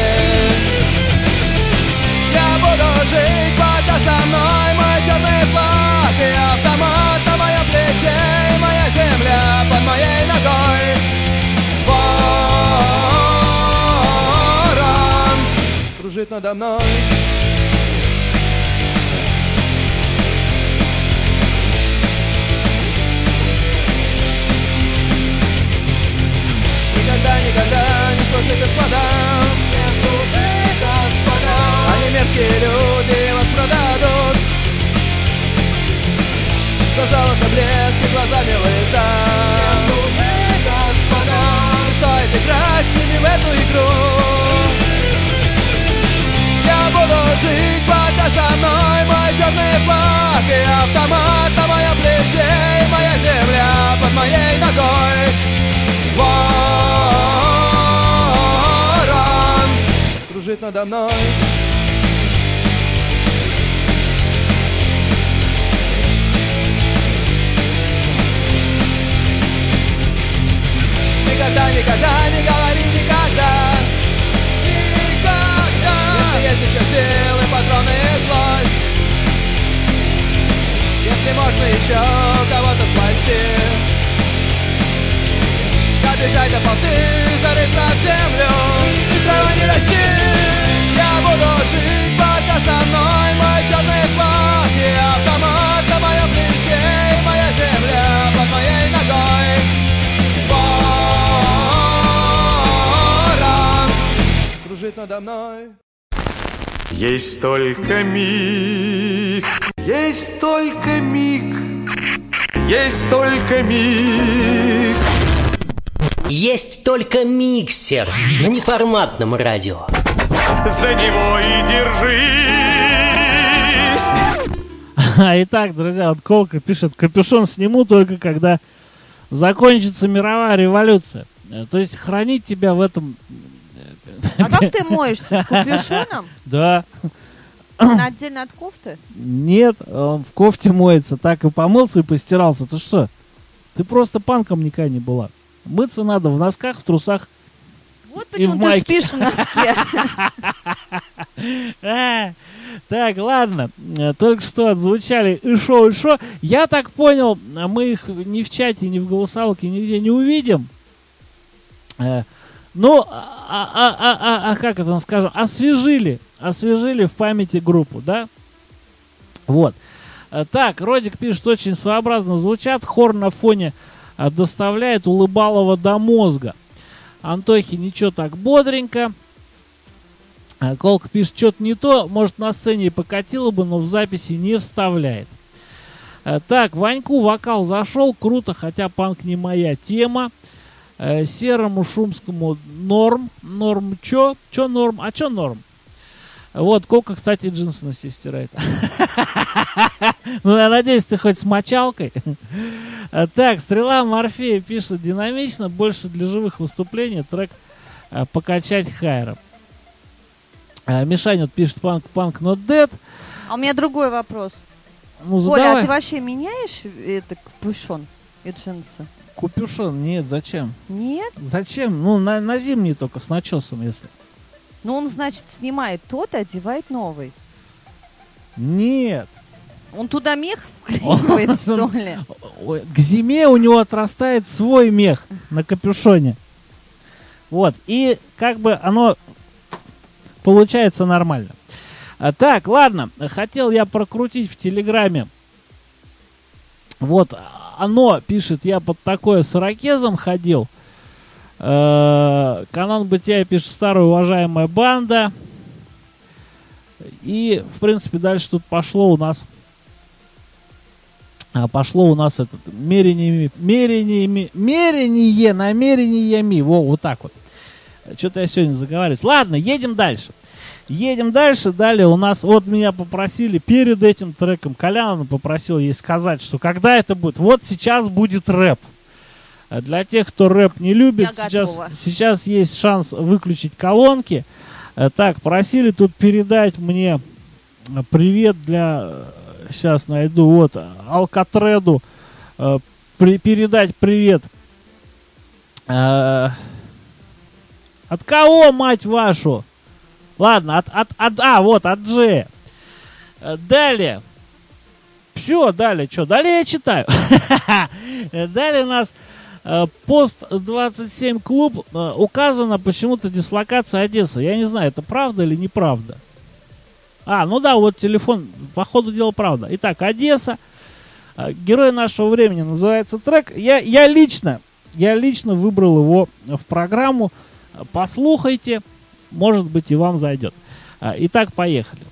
Я буду жить, пока со мной мой черный флаг и автомат на моем плече, и моя земля под моей ногой. Кружит надо мной. Никогда, никогда не слушай, господа, не слушай, господа. Они мерзкие люди, вас продадут за золото, блеск и глаза милых дам. Не слушай, господа. Не стоит играть с ними в эту игру. Я буду жить, пока со мной мой черный флаг и автомат на моем плече, и моя земля под моей ногой. Ворон кружит надо мной. Никогда, никогда не говори никогда. Есть еще силы, патроны и злость. Если можно еще кого-то спасти, добежать до ползти, зарыться в землю и трава не расти. Я буду жить, пока со мной мой черный флаг и автомат на моем плече, и моя земля под моей ногой. Ворон кружит надо мной. Есть только миг, есть только миг, есть только миг. Есть только миксер на неформатном радио. За него и держись. Итак, друзья, вот Колка пишет: капюшон сниму только когда закончится мировая революция. То есть хранить тебя в этом... А как ты моешься? С капюшоном? Да. Отдельно от кофты? Нет, он в кофте моется. Так и помылся, и постирался. Ты что? Ты просто панком никогда не была. Мыться надо в носках, в трусах. Вот почему ты спишь в носке. Так, ладно. Только что отзвучали и шо, и шо. Я так понял, мы их ни в чате, ни в голосовалке нигде не увидим. Ну, а, а, а, а, а как это скажем, освежили, освежили в памяти группу, да? Вот. Так, Родик пишет, очень своеобразно звучат, хор на фоне доставляет улыбалово до мозга. Антохи, ничего так бодренько. Колка пишет, что-то не то, может на сцене и покатило бы, но в записи не вставляет. Так, Ваньку вокал зашел, круто, хотя панк не моя тема. Серому Шумскому норм. Норм чё? Чё норм? А чё норм? Вот, Колка, кстати, джинсы на себе стирает. Ну, я надеюсь, ты хоть с мочалкой. Так, Стрела Морфея пишет, динамично, больше для живых выступлений, трек покачать хайром. Мишаня пишет, панк, панк, not dead. А у меня другой вопрос. Ну, Оля, а ты вообще меняешь это капюшон и джинсы? Капюшон? Нет, зачем? Нет? Зачем? Ну, на, на зимний только, с начесом, если. Ну, он, значит, снимает тот и одевает новый. Нет. Он туда мех вклеивает, что ли? К зиме у него отрастает свой мех на капюшоне. Вот. И как бы оно получается нормально. А, так, ладно. Хотел я прокрутить в Телеграме. Вот. Оно пишет, я под такое с ирокезом ходил. Э-э- Канон Бытия пишет, старая уважаемая банда. И, в принципе, дальше тут пошло у нас а, пошло у нас это мерение, мерение, мерение намерениями. Во, вот так вот. Что-то я сегодня заговариваюсь. Ладно, едем дальше. Едем дальше. Далее у нас, вот меня попросили перед этим треком, Колян попросил ей сказать, что когда это будет. Вот сейчас будет рэп. Для тех, кто рэп не любит, сейчас, сейчас есть шанс выключить колонки. Так, просили тут передать мне привет для... Сейчас найду, вот, Алкатреду. При, передать привет. От кого, мать вашу? Ладно, от, от, от, а, вот, от Джея. Далее. Все, далее, что? Далее я читаю. Далее у нас пост двадцать семь клуб. Указана почему-то дислокация Одесса. Я не знаю, это правда или неправда. А, ну да, вот телефон. По ходу дела правда. Итак, Одесса. Герой нашего времени называется трек. Я, я лично, я лично выбрал его в программу. Послухайте. Может быть, и вам зайдет. Итак, поехали.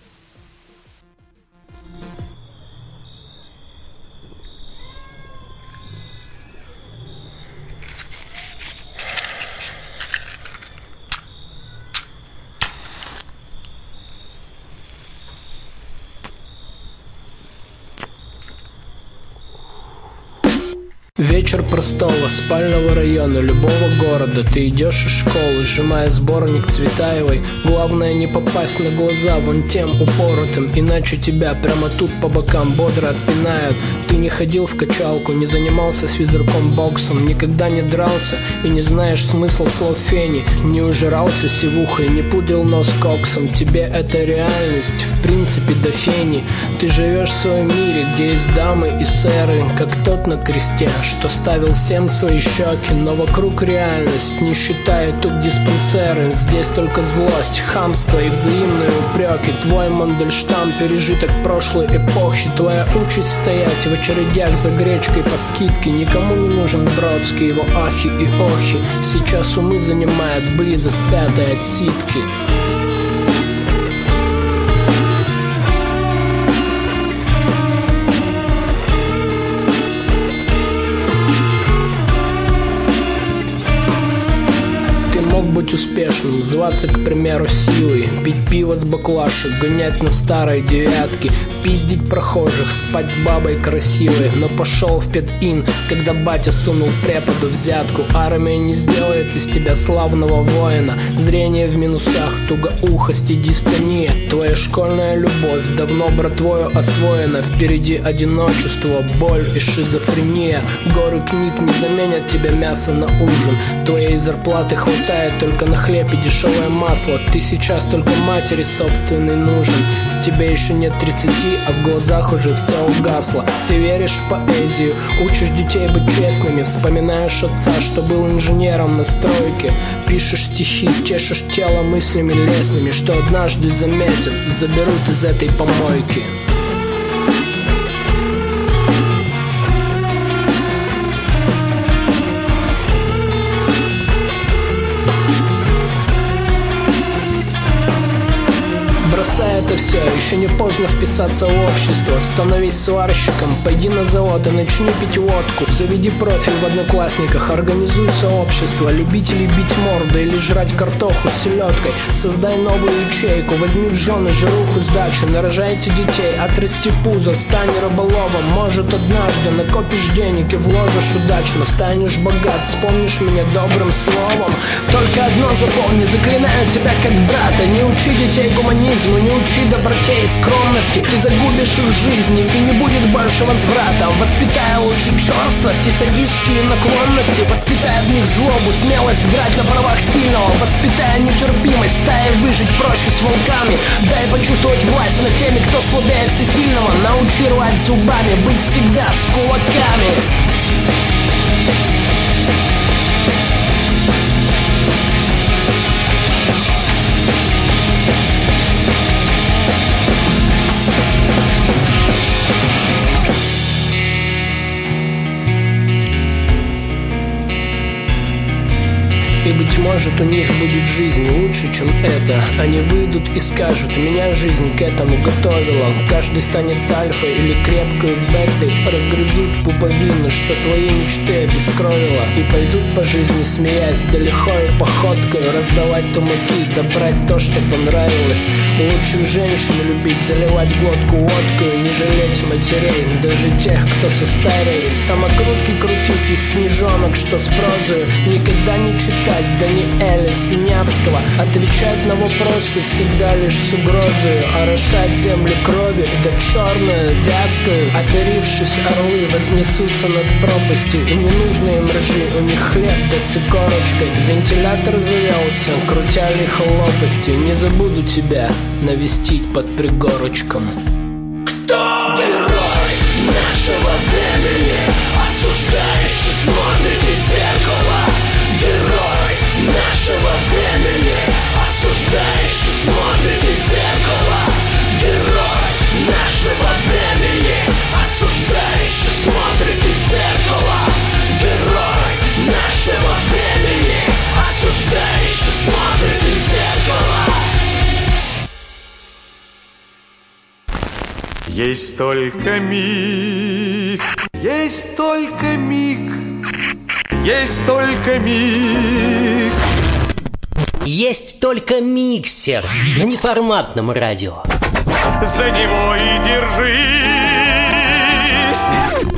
Вечер простого, спального района, любого города. Ты идешь из школы, сжимая сборник Цветаевой. Главное не попасть на глаза вон тем упоротым, иначе тебя прямо тут по бокам бодро отпинают. Ты не ходил в качалку, не занимался с физруком боксом, никогда не дрался и не знаешь смысла слов фени. Не ужирался сивухой, не пудрил нос коксом. Тебе это реальность, в принципе, до фени. Ты живешь в своем мире, где есть дамы и сэры, как тот на кресте, что ставил всем свои щеки. Но вокруг реальность, не считая тут диспансеры. Здесь только злость, хамство и взаимные упреки. Твой Мандельштам — пережиток прошлой эпохи. Твоя участь стоять в очередях за гречкой по скидке. Никому не нужен Бродский, его ахи и охи. Сейчас умы занимает близость пятой отсидки. Быть успешным, зваться, к примеру, силой, пить пиво с баклашек, гонять на старой девятке, пиздить прохожих, спать с бабой красивой. Но пошел в пед-ин, когда батя сунул преподу взятку. Армия не сделает из тебя славного воина. Зрение в минусах, тугоухость и дистония. Твоя школьная любовь давно братвою освоена. Впереди одиночество, боль и шизофрения. Горы книг не заменят тебе мясо на ужин. Твоей зарплаты хватает только на хлеб и дешевое масло. Ты сейчас только матери собственной нужен. Тебе еще нет тридцати, а в глазах уже все угасло. Ты веришь в поэзию, учишь детей быть честными. Вспоминаешь отца, что был инженером на стройке. Пишешь стихи, тешишь тело мыслями лесными, что однажды заметят, заберут из этой помойки. Бросай это все, еще не поздно вписаться в общество. Становись сварщиком, пойди на завод и начни пить водку. Заведи профиль в Одноклассниках, организуй сообщество любителей бить морду или жрать картоху с селедкой. Создай новую ячейку, возьми в жены жируху с дачи. Нарожайте детей, отрасти пузо, стань рыболовом. Может, однажды накопишь денег и вложишь удачно. Станешь богат, вспомнишь меня добрым словом. Только одно запомни, заклинаю тебя как брата: не учи детей гуманизму, не учи доброте и скромности. Ты загубишь их жизни и не будет больше возврата. Воспитай лучше черствость и садистские наклонности. Воспитай в них злобу, смелость брать на правах сильного. Воспитай нетерпимость, стаи выжить проще с волками. Дай почувствовать власть над теми, кто слабее всесильного. Научи рвать зубами, быть всегда с кулаками. И, быть может, у них будет жизнь лучше, чем это. Они выйдут и скажут: меня жизнь к этому готовила. Каждый станет альфой или крепкой бетой. Разгрызут пуповину, что твои мечты обескровила, и пойдут по жизни, смеясь, да лихой походкой раздавать тумаки, да брать то, что понравилось. Лучших женщин любить, заливать глотку водкой, не жалеть матерей, даже тех, кто состарились. Самокрутки крутить из книжонок, что с прозою никогда не читать, да не Эля Синявского. Отвечать на вопросы всегда лишь с угрозою, орошать землю кровью, да черную, вязкую. Оперившись, орлы вознесутся над пропастью, и ненужные им ржи, у них хлеб да с икорочкой. Вентилятор завелся, крутя лихо лопастью. Не забуду тебя навестить под пригорочком. Кто герой нашего времени, осуждающий смотрит из зеркала? Герой нашего времени, осуждающий смотрит из зеркала. Герой нашего времени, осуждающий смотрит из зеркала. Герой нашего времени, осуждающий смотрит из зеркала. Есть только миг, есть только миг, есть только миг. Есть только миксер на неформатном радио. За него и держись.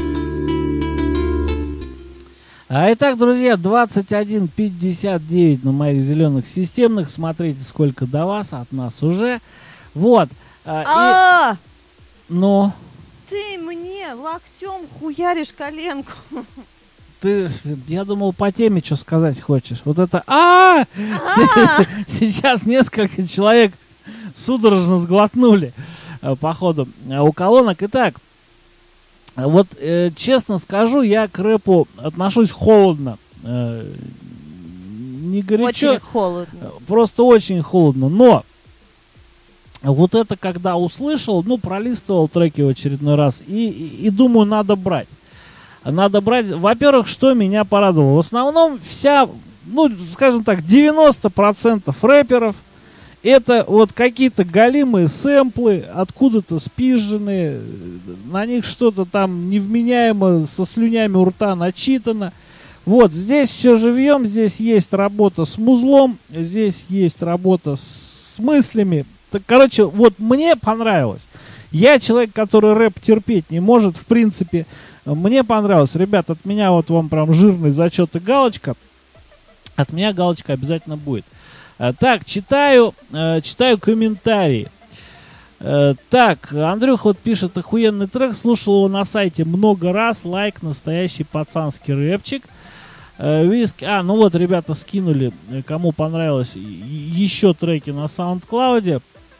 А итак, друзья, двадцать один пятьдесят девять на моих зеленых системных. Смотрите, сколько до вас, от нас уже. Вот. А, и... Ну? Ты мне локтем хуяришь коленку. Ты, я думал, по теме что сказать хочешь. Вот это а Сейчас несколько человек судорожно сглотнули, походу, у колонок. Итак, вот э, честно скажу, я к рэпу отношусь холодно. Э, не горячо. Очень холодно. Просто очень холодно. Но вот это, когда услышал, ну, пролистывал треки в очередной раз, и, и, и думаю, надо брать. Надо брать. Во-первых, что меня порадовало? В основном вся, ну, скажем так, девяносто процентов рэперов это вот какие-то галимые сэмплы, откуда-то спизженные, на них что-то там невменяемо со слюнями у рта начитано. Вот, здесь все живьем, здесь есть работа с музлом, здесь есть работа с мыслями. Так, короче, вот мне понравилось. Я человек, который рэп терпеть не может, в принципе. Мне понравилось. Ребят, от меня вот вам прям жирный зачет и галочка. От меня галочка обязательно будет. Так, читаю, читаю комментарии. Так, Андрюха вот пишет: охуенный трек, слушал его на сайте много раз, лайк, настоящий пацанский рэпчик. Виски, а, ну вот, ребята скинули, кому понравилось, еще треки на SoundCloud.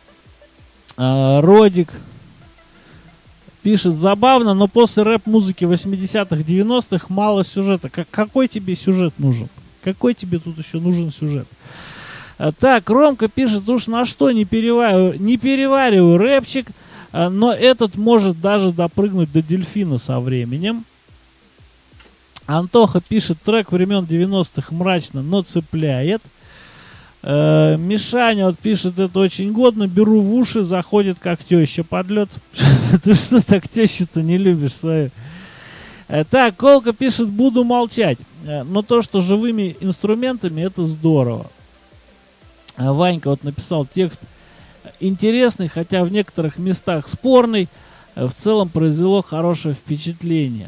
Родик пишет: забавно, но после рэп-музыки восьмидесятых, девяностых мало сюжета. Как, какой тебе сюжет нужен? Какой тебе тут еще нужен сюжет? Так, Ромка пишет: уж на что не перевариваю, не перевариваю рэпчик, но этот может даже допрыгнуть до дельфина со временем. Антоха пишет: трек времен девяностых мрачно, но цепляет. Э, Мишаня вот пишет: это очень годно, беру в уши, заходит как теща под лед. Ты что так тещу-то не любишь свою? Так, Колка пишет: буду молчать, но то, что живыми инструментами, это здорово. Ванька вот написал текст интересный, хотя в некоторых местах спорный, в целом произвело хорошее впечатление.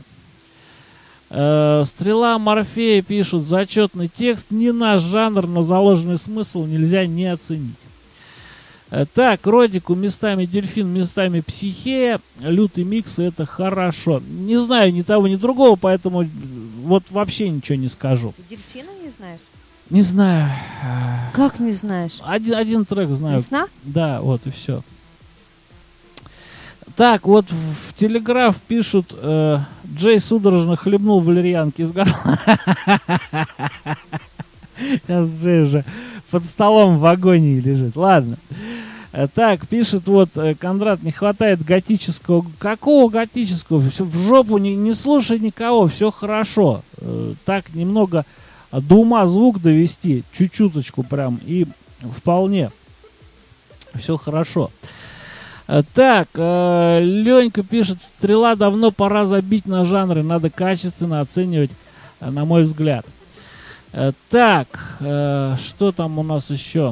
Стрела Морфея пишут: зачетный текст, не наш жанр, но заложенный смысл нельзя не оценить. Так, Родику местами дельфин, местами психея, лютый микс, это хорошо. Не знаю ни того, ни другого, поэтому вот вообще ничего не скажу. Дельфина не знаешь? Не знаю. Как не знаешь? Один, один трек знаю. Весна? Да, вот и все. Так, вот в Телеграф пишут: э, Джей судорожно хлебнул валерьянки из горла. Сейчас Джей уже под столом в агонии лежит. Ладно. Так, пишет вот Кондрат: не хватает готического. Какого готического? Все в жопу, не, не слушай никого, все хорошо. Так, немного до ума звук довести, чуть-чуточку прям, и вполне все хорошо. Так, э, Ленька пишет, стрела давно пора забить на жанры, надо качественно оценивать, на мой взгляд. Э, так, э, что там у нас еще?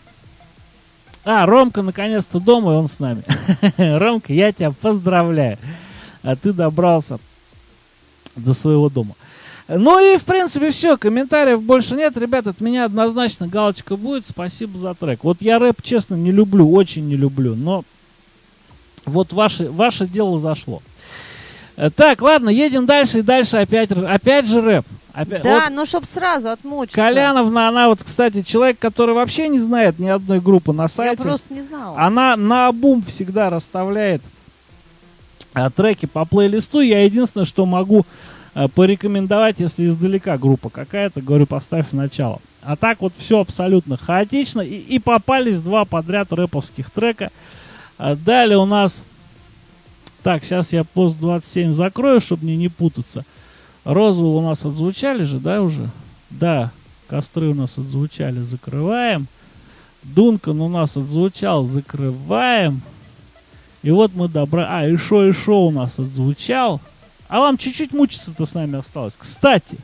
А, Ромка наконец-то дома, и он с нами. Ромка, я тебя поздравляю. А ты добрался до своего дома. Ну и, в принципе, все. Комментариев больше нет. Ребят, от меня однозначно галочка будет. Спасибо за трек. Вот я рэп, честно, не люблю. Очень не люблю. Но вот ваше, ваше дело зашло. Так, ладно, едем дальше. И дальше опять, опять же рэп. Опять, да, вот ну чтоб сразу отмучиться. Коляновна, она вот, кстати, человек, который вообще не знает ни одной группы на сайте. Я просто не знала. Она наобум всегда расставляет а, треки по плейлисту. Я единственное, что могу а, порекомендовать, если издалека группа какая-то, говорю, поставь в начало. А так вот все абсолютно хаотично. И, и попались два подряд рэповских трека. А, далее у нас... Так, сейчас я пост двадцать семь закрою, чтобы мне не путаться. Розвелл у нас отзвучали же, да, уже? Да, костры у нас отзвучали, закрываем. Дункан у нас отзвучал, закрываем. И вот мы добра... А, и шо, и шо у нас отзвучал. А вам чуть-чуть мучиться-то с нами осталось. Кстати.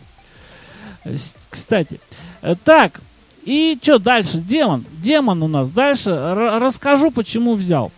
Кстати. Так, и что дальше? Демон. Демон у нас дальше. Р- расскажу, почему взял.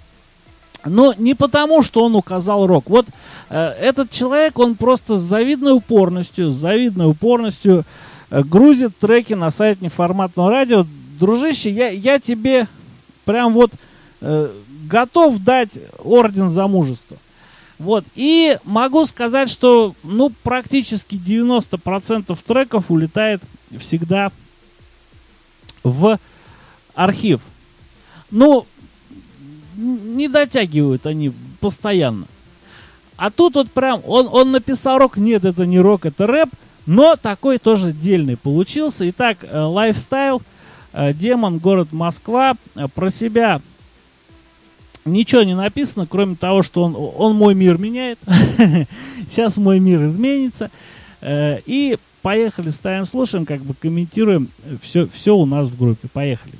Но не потому, что он указал рок. Вот э, этот человек, он просто с завидной упорностью, с завидной упорностью э, грузит треки на сайт неформатного радио. Дружище, я, я тебе прям вот э, готов дать орден за мужество. Вот. И могу сказать, что ну, практически девяносто процентов треков улетает всегда в архив. Ну, не дотягивают они постоянно. А тут вот прям, он, он написал рок, нет, это не рок, это рэп, но такой тоже дельный получился. Итак, лайфстайл, Демон, город Москва. Про себя ничего не написано, кроме того, что он, он мой мир меняет. Сейчас мой мир изменится. И поехали, ставим, слушаем, как бы комментируем все, все у нас в группе. Поехали.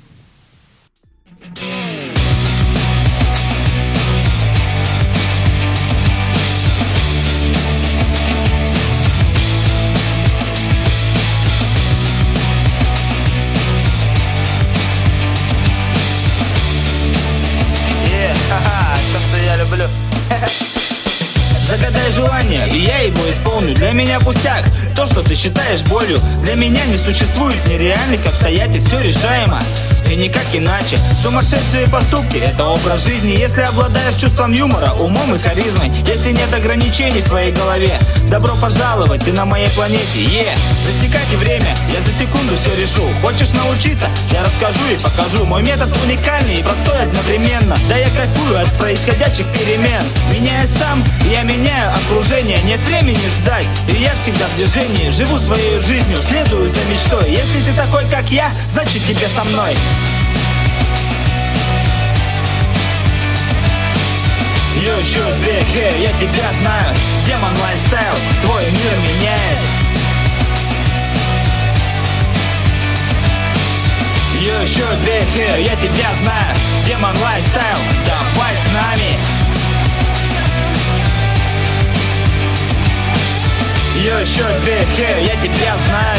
Загадай желание, и я его исполню. Для меня пустяк, то, что ты считаешь болью. Для меня не существует нереальных обстоятельств, все решаемо и никак иначе. Сумасшедшие поступки — это образ жизни. Если обладаешь чувством юмора, умом и харизмой, если нет ограничений в твоей голове, добро пожаловать, ты на моей планете. Е, yeah. Засекайте время, я за секунду все решу. Хочешь научиться? Я расскажу и покажу. Мой метод уникальный и простой одновременно. Да я кайфую от происходящих перемен. Меняюсь сам, я меняю окружение. Нет времени ждать, и я всегда в движении. Живу своей жизнью, следую за мечтой. Если ты такой, как я, значит тебе со мной. You should be here, я тебя знаю. Демон лайфстайл, твой мир меняет. You should be here, я тебя знаю. Демон лайфстайл, давай с нами. You should be here, я тебя знаю.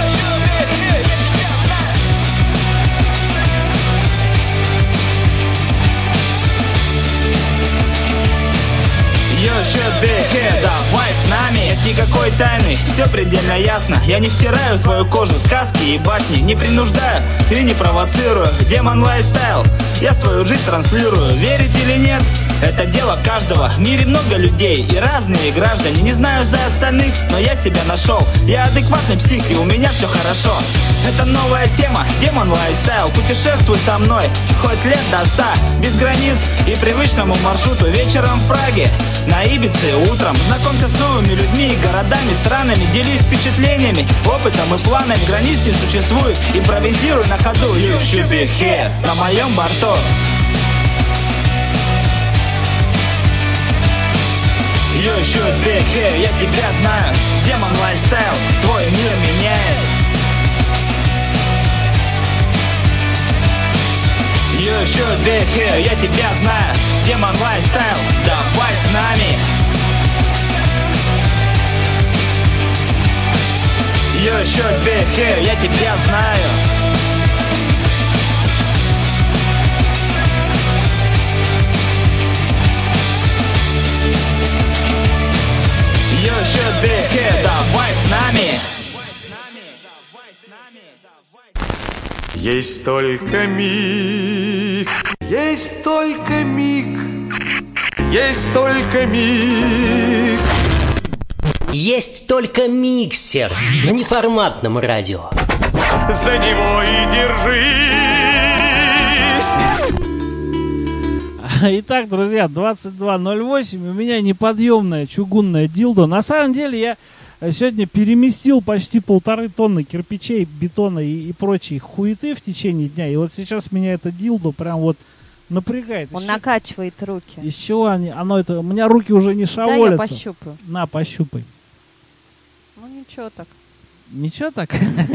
You should be here, давай с нами. Нет никакой тайны, все предельно ясно. Я не втираю твою кожу, сказки и басни. Не принуждаю и не провоцирую. Демон лайфстайл, я свою жизнь транслирую. Верить или нет, это дело каждого. В мире много людей и разные граждане. Не знаю за остальных, но я себя нашел. Я адекватный псих, и у меня все хорошо. Это новая тема, демон лайфстайл. Путешествуй со мной, хоть лет до ста. Без границ и привычному маршруту. Вечером в Праге, на Ибице утром. Знакомься с новыми людьми, городами, странами. Делись впечатлениями, опытом и планами. Границ не существует, импровизируй на ходу. You should be here, на моем борту. You should be here, я тебя знаю. Демон лайфстайл, твой мир меняет. You should be here, я тебя знаю. Демон лайфстайл, давай с нами. You should be here, я тебя знаю. You should be here, давай с нами. Есть только миг, есть только миг, есть только миг. Есть только миксер на неформатном радио. За него и держись. Итак, друзья, двадцать два ноль восемь. У меня неподъемная чугунная дилдо. На самом деле я сегодня переместил почти полторы тонны кирпичей, бетона и, и прочей хуеты в течение дня. И вот сейчас меня это дилдо прям вот напрягает. Он из накачивает руки. Из чего они, оно это... У меня руки уже не шаволятся. Да, я пощупаю. На, пощупай. Ну ничего так. Ничего так?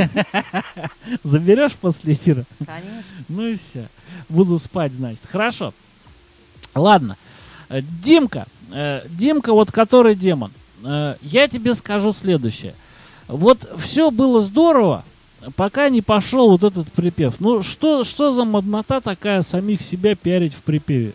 Заберешь после эфира? Конечно. Ну и все. Буду спать, значит. Хорошо. Ладно. Димка. Димка, вот который демон. Я тебе скажу следующее. Вот все было здорово, пока не пошел вот этот припев. Ну, что, что за моднота такая самих себя пиарить в припеве?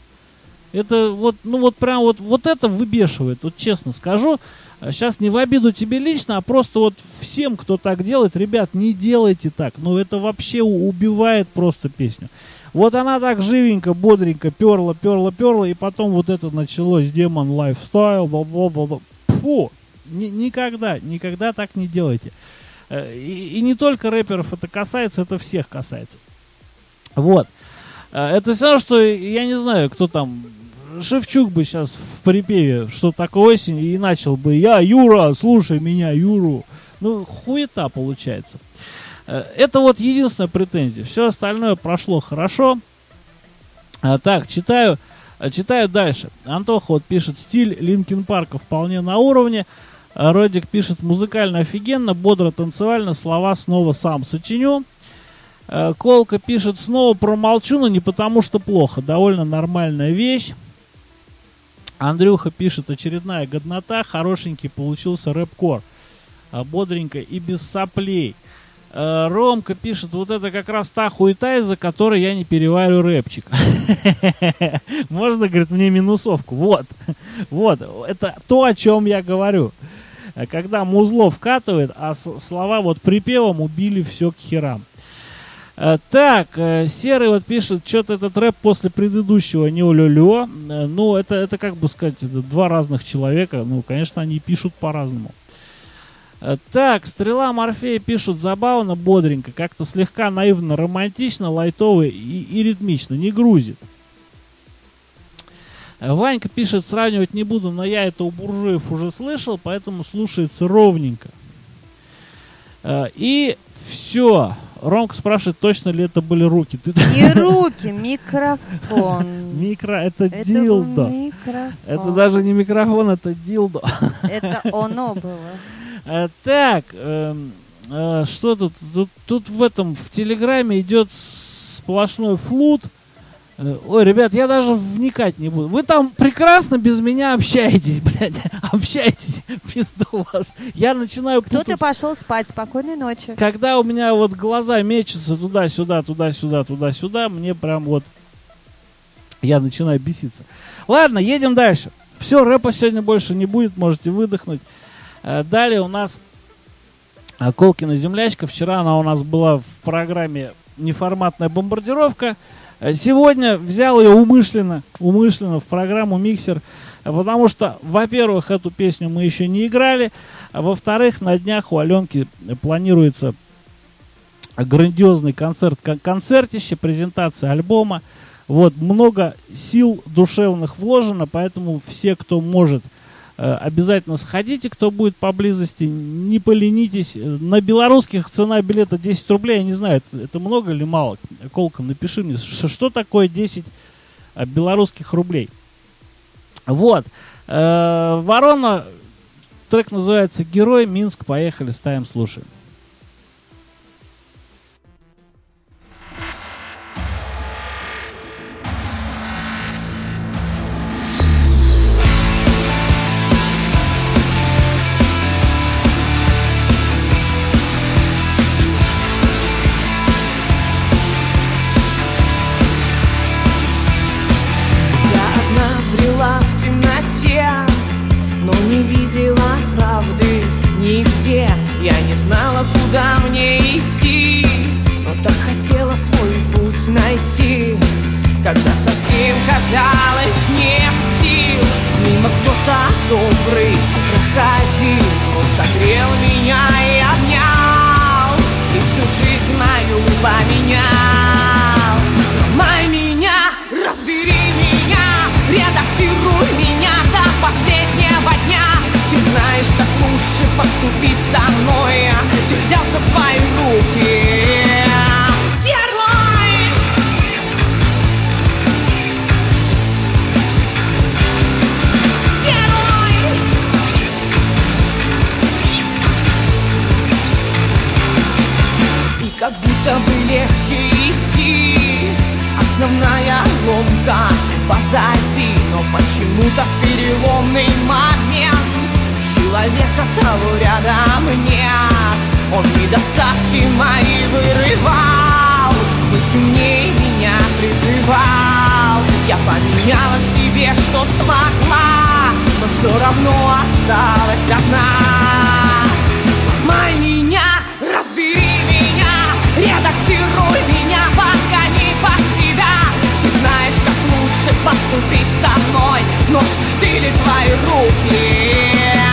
Это вот, ну вот прям вот, вот это выбешивает, вот честно скажу. Сейчас не в обиду тебе лично, а просто вот всем, кто так делает, ребят, не делайте так. Ну, это вообще убивает просто песню. Вот она так живенько, бодренько перла, перла, перла, и потом вот это началось, демон лайфстайл, бла-бла-бла. Фу, ни, никогда, никогда так не делайте. И, и не только рэперов это касается, это всех касается. Вот. Это все, что, я не знаю, кто там, Шевчук бы сейчас в припеве, что такое осень, и начал бы: я, Юра, слушай меня, Юру. Ну, хуета получается. Это вот единственная претензия. Все остальное прошло хорошо. А, так, читаю, читаю дальше. Антоха вот пишет: стиль Линкин Парка вполне на уровне. Родик пишет: музыкально офигенно, бодро, танцевально, слова снова сам сочиню. Колка пишет: снова промолчу, но не потому что плохо. Довольно нормальная вещь. Андрюха пишет: очередная годнота, хорошенький получился рэп-кор. Бодренько и без соплей. Ромка пишет: вот это как раз та хуета, из-за которой я не переварю рэпчик. Можно, говорит, мне минусовку. Вот. Вот. Это то, о чем я говорю. Когда музло вкатывает, а слова вот припевом убили все к херам. Так, Серый вот пишет: что-то этот рэп после предыдущего не улю-лю. Ну, это, это как бы сказать, это два разных человека. Ну, конечно, они пишут по-разному. Так, Стрела Морфея пишут: забавно, бодренько, как-то слегка наивно, романтично, лайтово и, и ритмично, не грузит. Ванька пишет: сравнивать не буду, но я это у буржуев уже слышал, поэтому слушается ровненько. И все. Ромка спрашивает: точно ли это были руки? Ты... Не руки, микрофон. Микро, это, это дилдо. Это даже не микрофон, это дилдо. Это оно было. А, так, э, э, что тут? тут? Тут в этом, в Телеграме идет сплошной флут. Э, ой, ребят, я даже вникать не буду. Вы там прекрасно без меня общаетесь, блядь. Общаетесь, пизду вас. Я начинаю путать. Кто-то пошел спать, спокойной ночи. Когда у меня вот глаза мечутся туда-сюда, туда-сюда, туда-сюда, мне прям вот... Я начинаю беситься. Ладно, едем дальше. Все, рэпа сегодня больше не будет, можете выдохнуть. Далее у нас Колкина землячка. Вчера она у нас была в программе «Неформатная бомбардировка». Сегодня взял ее умышленно, умышленно в программу «Миксер», потому что, во-первых, эту песню мы еще не играли, а во-вторых, на днях у Аленки планируется грандиозный концерт, концертище, презентация альбома. Вот, много сил душевных вложено, поэтому все, кто может, обязательно сходите, кто будет поблизости, не поленитесь. На белорусских цена билета десять рублей, я не знаю, это, это много или мало. Колком, напиши мне, что, что такое десять белорусских рублей. Вот. Э, Ворона. Трек называется «Герой». Минск. Поехали, ставим, слушаем. Нигде я не знала, куда мне идти, но так хотела свой путь найти. Когда совсем казалось нет сил, мимо кто-то добрый проходил. Он согрел меня и обнял, и всю жизнь мою поменял. Сломай меня, разбери меня, редактируй меня до последнего дня. Ты знаешь, как лучше поступить со мной. Ты взял за свои руки. Герой! Герой! И как будто бы легче идти, основная ломка позади, но почему-то в переломный момент человека того рядом нет. Он недостатки мои вырывал, быть умнее меня призывал. Я поменяла в себе, что смогла, но все равно осталась одна. Сломай меня, разбери меня, редактируй меня, подгони под себя. Ты знаешь, как лучше поступить со мной, но в стиле твои руки.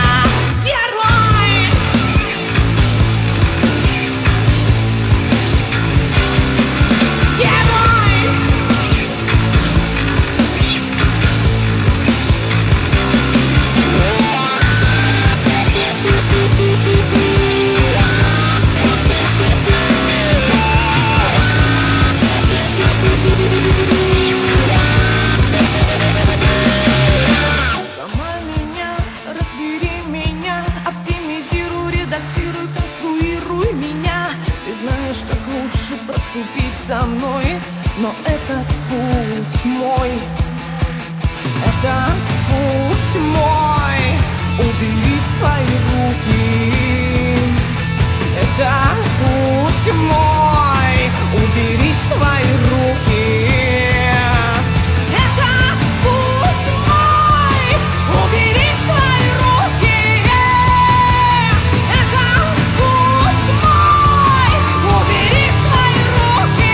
Со мной, но этот путь мой, этот путь мой. Убери свои руки. Этот путь мой. Убери свои руки. Этот путь мой. Убери свои руки. Этот путь мой. Убери свои руки.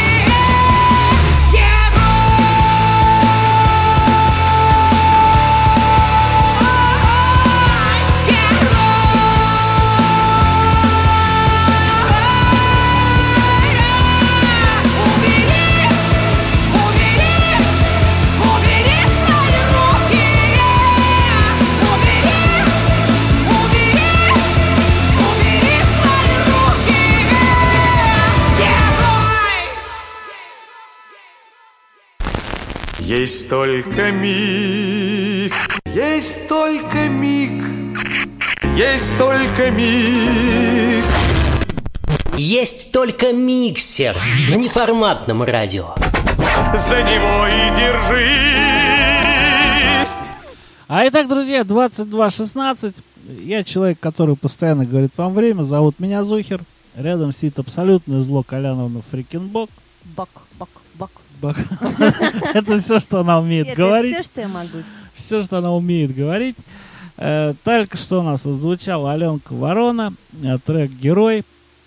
Есть только миг, есть только миг, есть только миг. Есть только миксер на неформатном радио. За него и держись. А итак, друзья, двадцать два шестнадцать. Я человек, который постоянно говорит вам время. Зовут меня Зухер. Рядом сидит абсолютное зло Коляновна Фрикенбок. Бок, бок, бок. Это все, что она умеет говорить. Это все, что я могу. Все, что она умеет говорить. Только что у нас звучала Аленка Ворона, трек «Герой».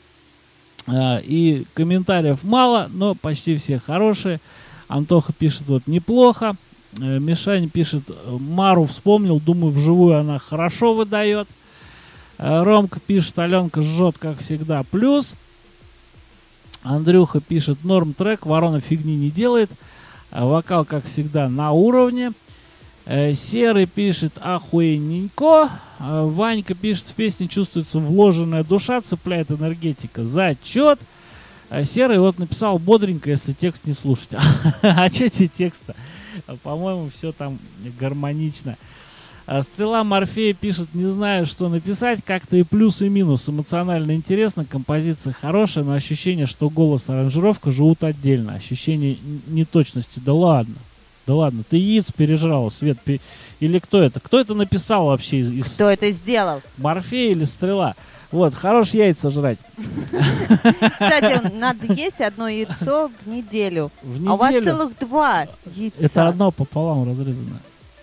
И комментариев мало, но почти все хорошие. Антоха пишет вот неплохо. Мишань пишет: Мару вспомнил, думаю, вживую она хорошо выдает. Ромка пишет: Аленка жжет, как всегда, плюс. Андрюха пишет: норм трек, Ворона фигни не делает. Вокал, как всегда, на уровне. Серый пишет: охуенненько. Ванька пишет: в песне чувствуется вложенная душа, цепляет энергетика. Зачет. Серый вот написал бодренько, если текст не слушать. А что тебе текста? По-моему, все там гармонично. А Стрела Морфея пишет, не знаю, что написать, как-то и плюс, и минус. Эмоционально интересно, композиция хорошая, но ощущение, что голос и аранжировка живут отдельно. Ощущение неточности. Да ладно, да ладно, ты яиц пережрала, Свет, пи... или кто это? Кто это написал вообще? Из, из... Кто это сделал? Морфей или Стрела? Вот, хорош яйца жрать. Кстати, надо есть одно яйцо в неделю. В неделю? А у вас целых два яйца. Это одно пополам разрезанное.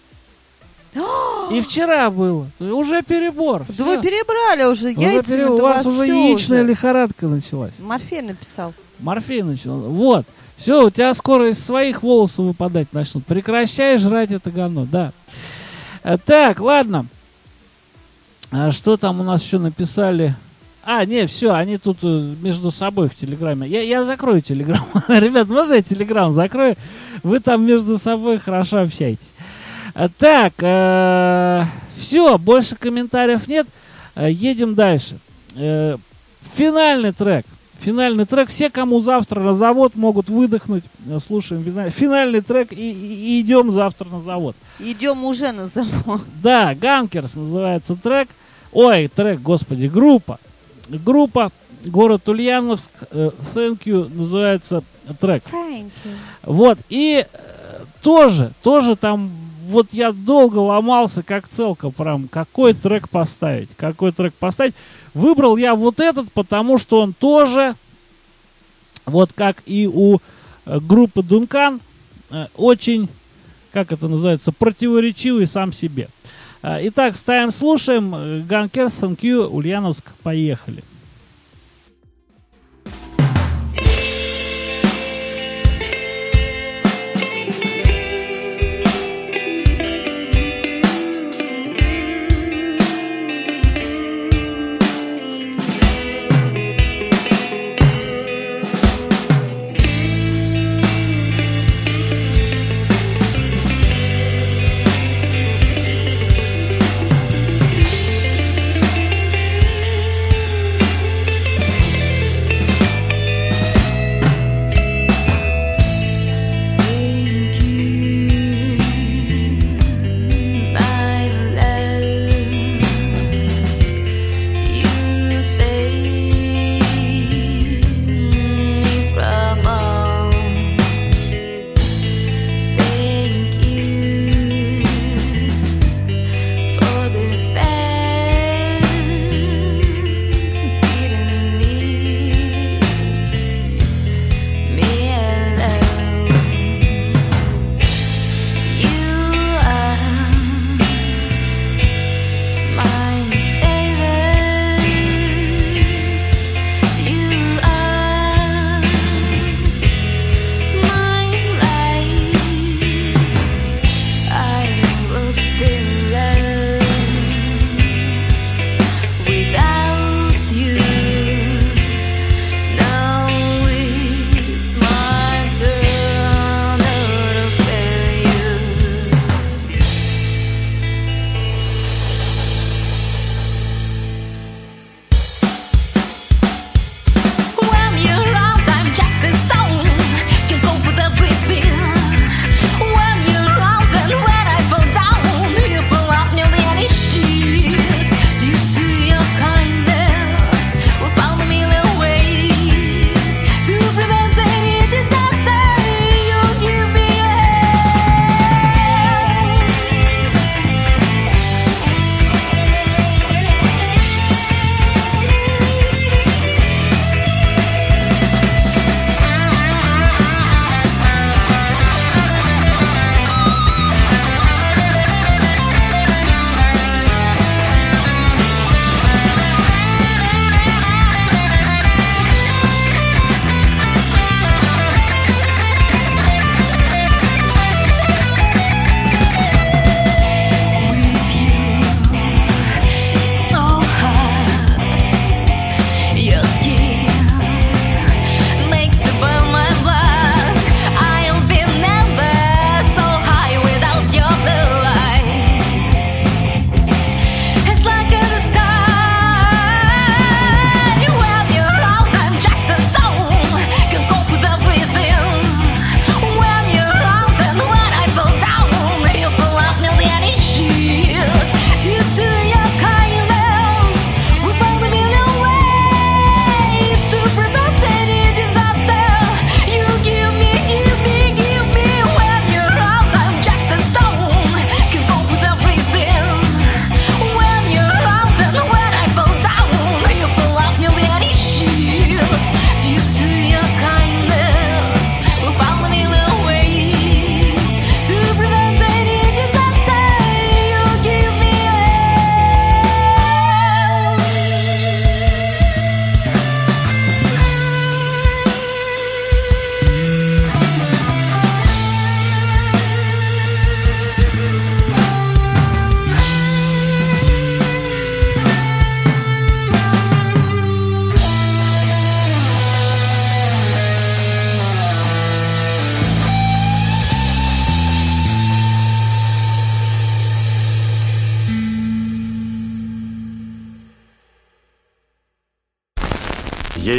И вчера было. Уже перебор. Да вы перебрали уже яйца. Переб... У вас уже яичная уже. лихорадка началась. Морфей написал. Морфей начал. Вот. Все, у тебя скоро из своих волосов выпадать начнут. Прекращай жрать это говно, да. Так, ладно. А что там у нас еще написали? А, не, все, они тут между собой в Телеграме. Я, я закрою Телеграм. Ребят, можно я Телеграм закрою? Вы там между собой хорошо общаетесь. Так, э, все, больше комментариев нет. Э, едем дальше. Э, финальный трек. Финальный трек. Все, кому завтра на завод, могут выдохнуть. Слушаем финальный, финальный трек и, и, и идем завтра на завод. Идем уже на завод. Да, Ганкерс называется трек. Ой, трек, господи, группа. Группа, город Ульяновск. Э, Thank you называется трек. Thank you. Вот, и э, тоже, тоже там... Вот я долго ломался, как целка, прям, какой трек поставить, какой трек поставить. Выбрал я вот этот, потому что он тоже, вот как и у э, группы Дункан, э, очень, как это называется, противоречивый сам себе. Э, итак, ставим, слушаем. Ганкерс, Thank you, Ульяновск, поехали.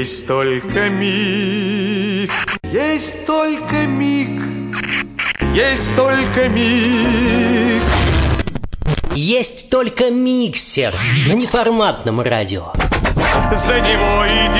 Есть только миг, есть только миг, есть только миг. Есть только миксер на неформатном радио. За него и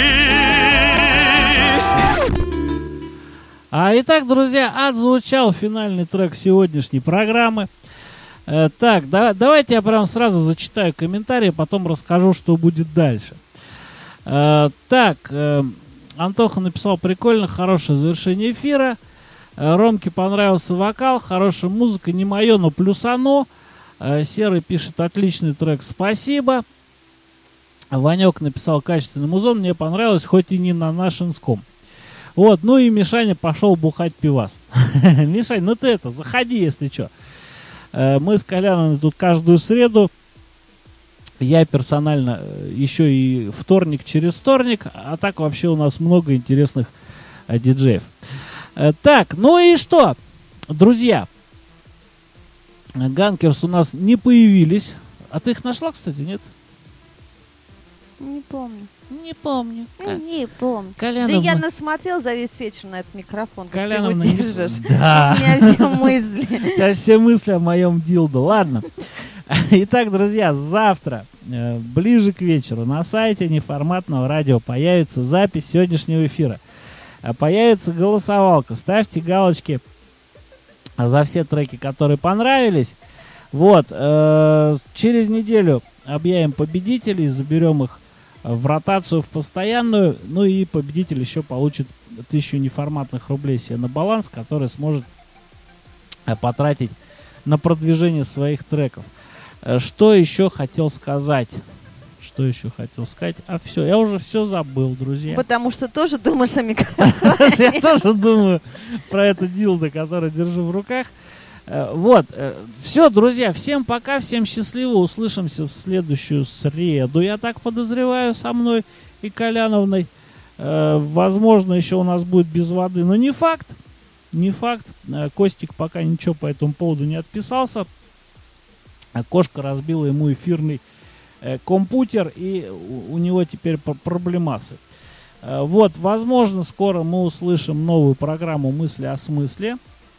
держись. А итак, друзья, отзвучал финальный трек сегодняшней программы. Э, так, да, давайте я прям сразу зачитаю комментарии, потом расскажу, что будет дальше. Э, так, э, Антоха написал: прикольно, хорошее завершение эфира. Э, Ромке понравился вокал, хорошая музыка, не мое, но плюс оно. Э, Серый пишет: отличный трек, спасибо. Ванек написал: качественный музон, мне понравилось, хоть и не на нашинском. Вот, ну и Мишаня пошел бухать пивас. Мишань, ну ты это, заходи, если что. Мы с Коляном тут каждую среду. Я персонально еще и вторник через вторник. А так вообще у нас много интересных диджеев. Так, ну и что, друзья. Ганкерс у нас не появились. А ты их нашла, кстати, нет? Не помню. Не помню. Не помню. Коляновна... Да я насмотрел за весь вечер на этот микрофон, как Коляновна ты его не... держишь. Да. У меня все мысли. У тебя все мысли о моем дилдо. Ладно. Итак, друзья, завтра, э, ближе к вечеру, на сайте неформатного радио появится запись сегодняшнего эфира. Появится голосовалка. Ставьте галочки за все треки, которые понравились. Вот. Э, через неделю объявим победителей, заберем их в ротацию, в постоянную. Ну и победитель еще получит тысячу неформатных рублей себе на баланс, который сможет потратить на продвижение своих треков. Что еще хотел сказать? Что еще хотел сказать? А все, я уже все забыл, друзья. Потому что тоже думаешь о микрофоне. Я тоже думаю про это дилдо, который держу в руках. Вот, все, друзья, всем пока, всем счастливо, услышимся в следующую среду, я так подозреваю, со мной и Коляновной. Возможно, еще у нас будет без воды, но не факт, не факт. Костик пока ничего по этому поводу не отписался. Кошка разбила ему эфирный компьютер, и у него теперь проблемасы. Вот, возможно, скоро мы услышим новую программу «Мысли о смысле».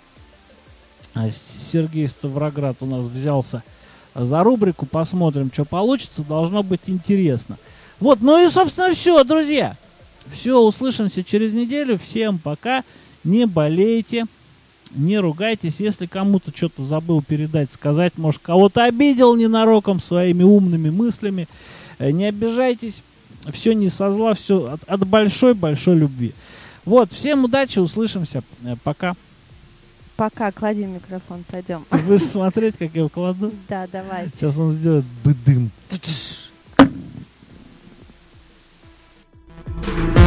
Сергей Ставроград у нас взялся за рубрику. Посмотрим, что получится. Должно быть интересно. Вот, ну и, собственно, все, друзья. Все, услышимся через неделю. Всем пока. Не болейте, не ругайтесь. Если кому-то что-то забыл передать, сказать, может, кого-то обидел ненароком своими умными мыслями, не обижайтесь. Все не со зла, все от, от большой-большой любви. Вот, всем удачи, услышимся. Пока. Пока, клади микрофон, пойдем. Ты будешь смотреть, как я его кладу? Да, давай. Сейчас он сделает быдым.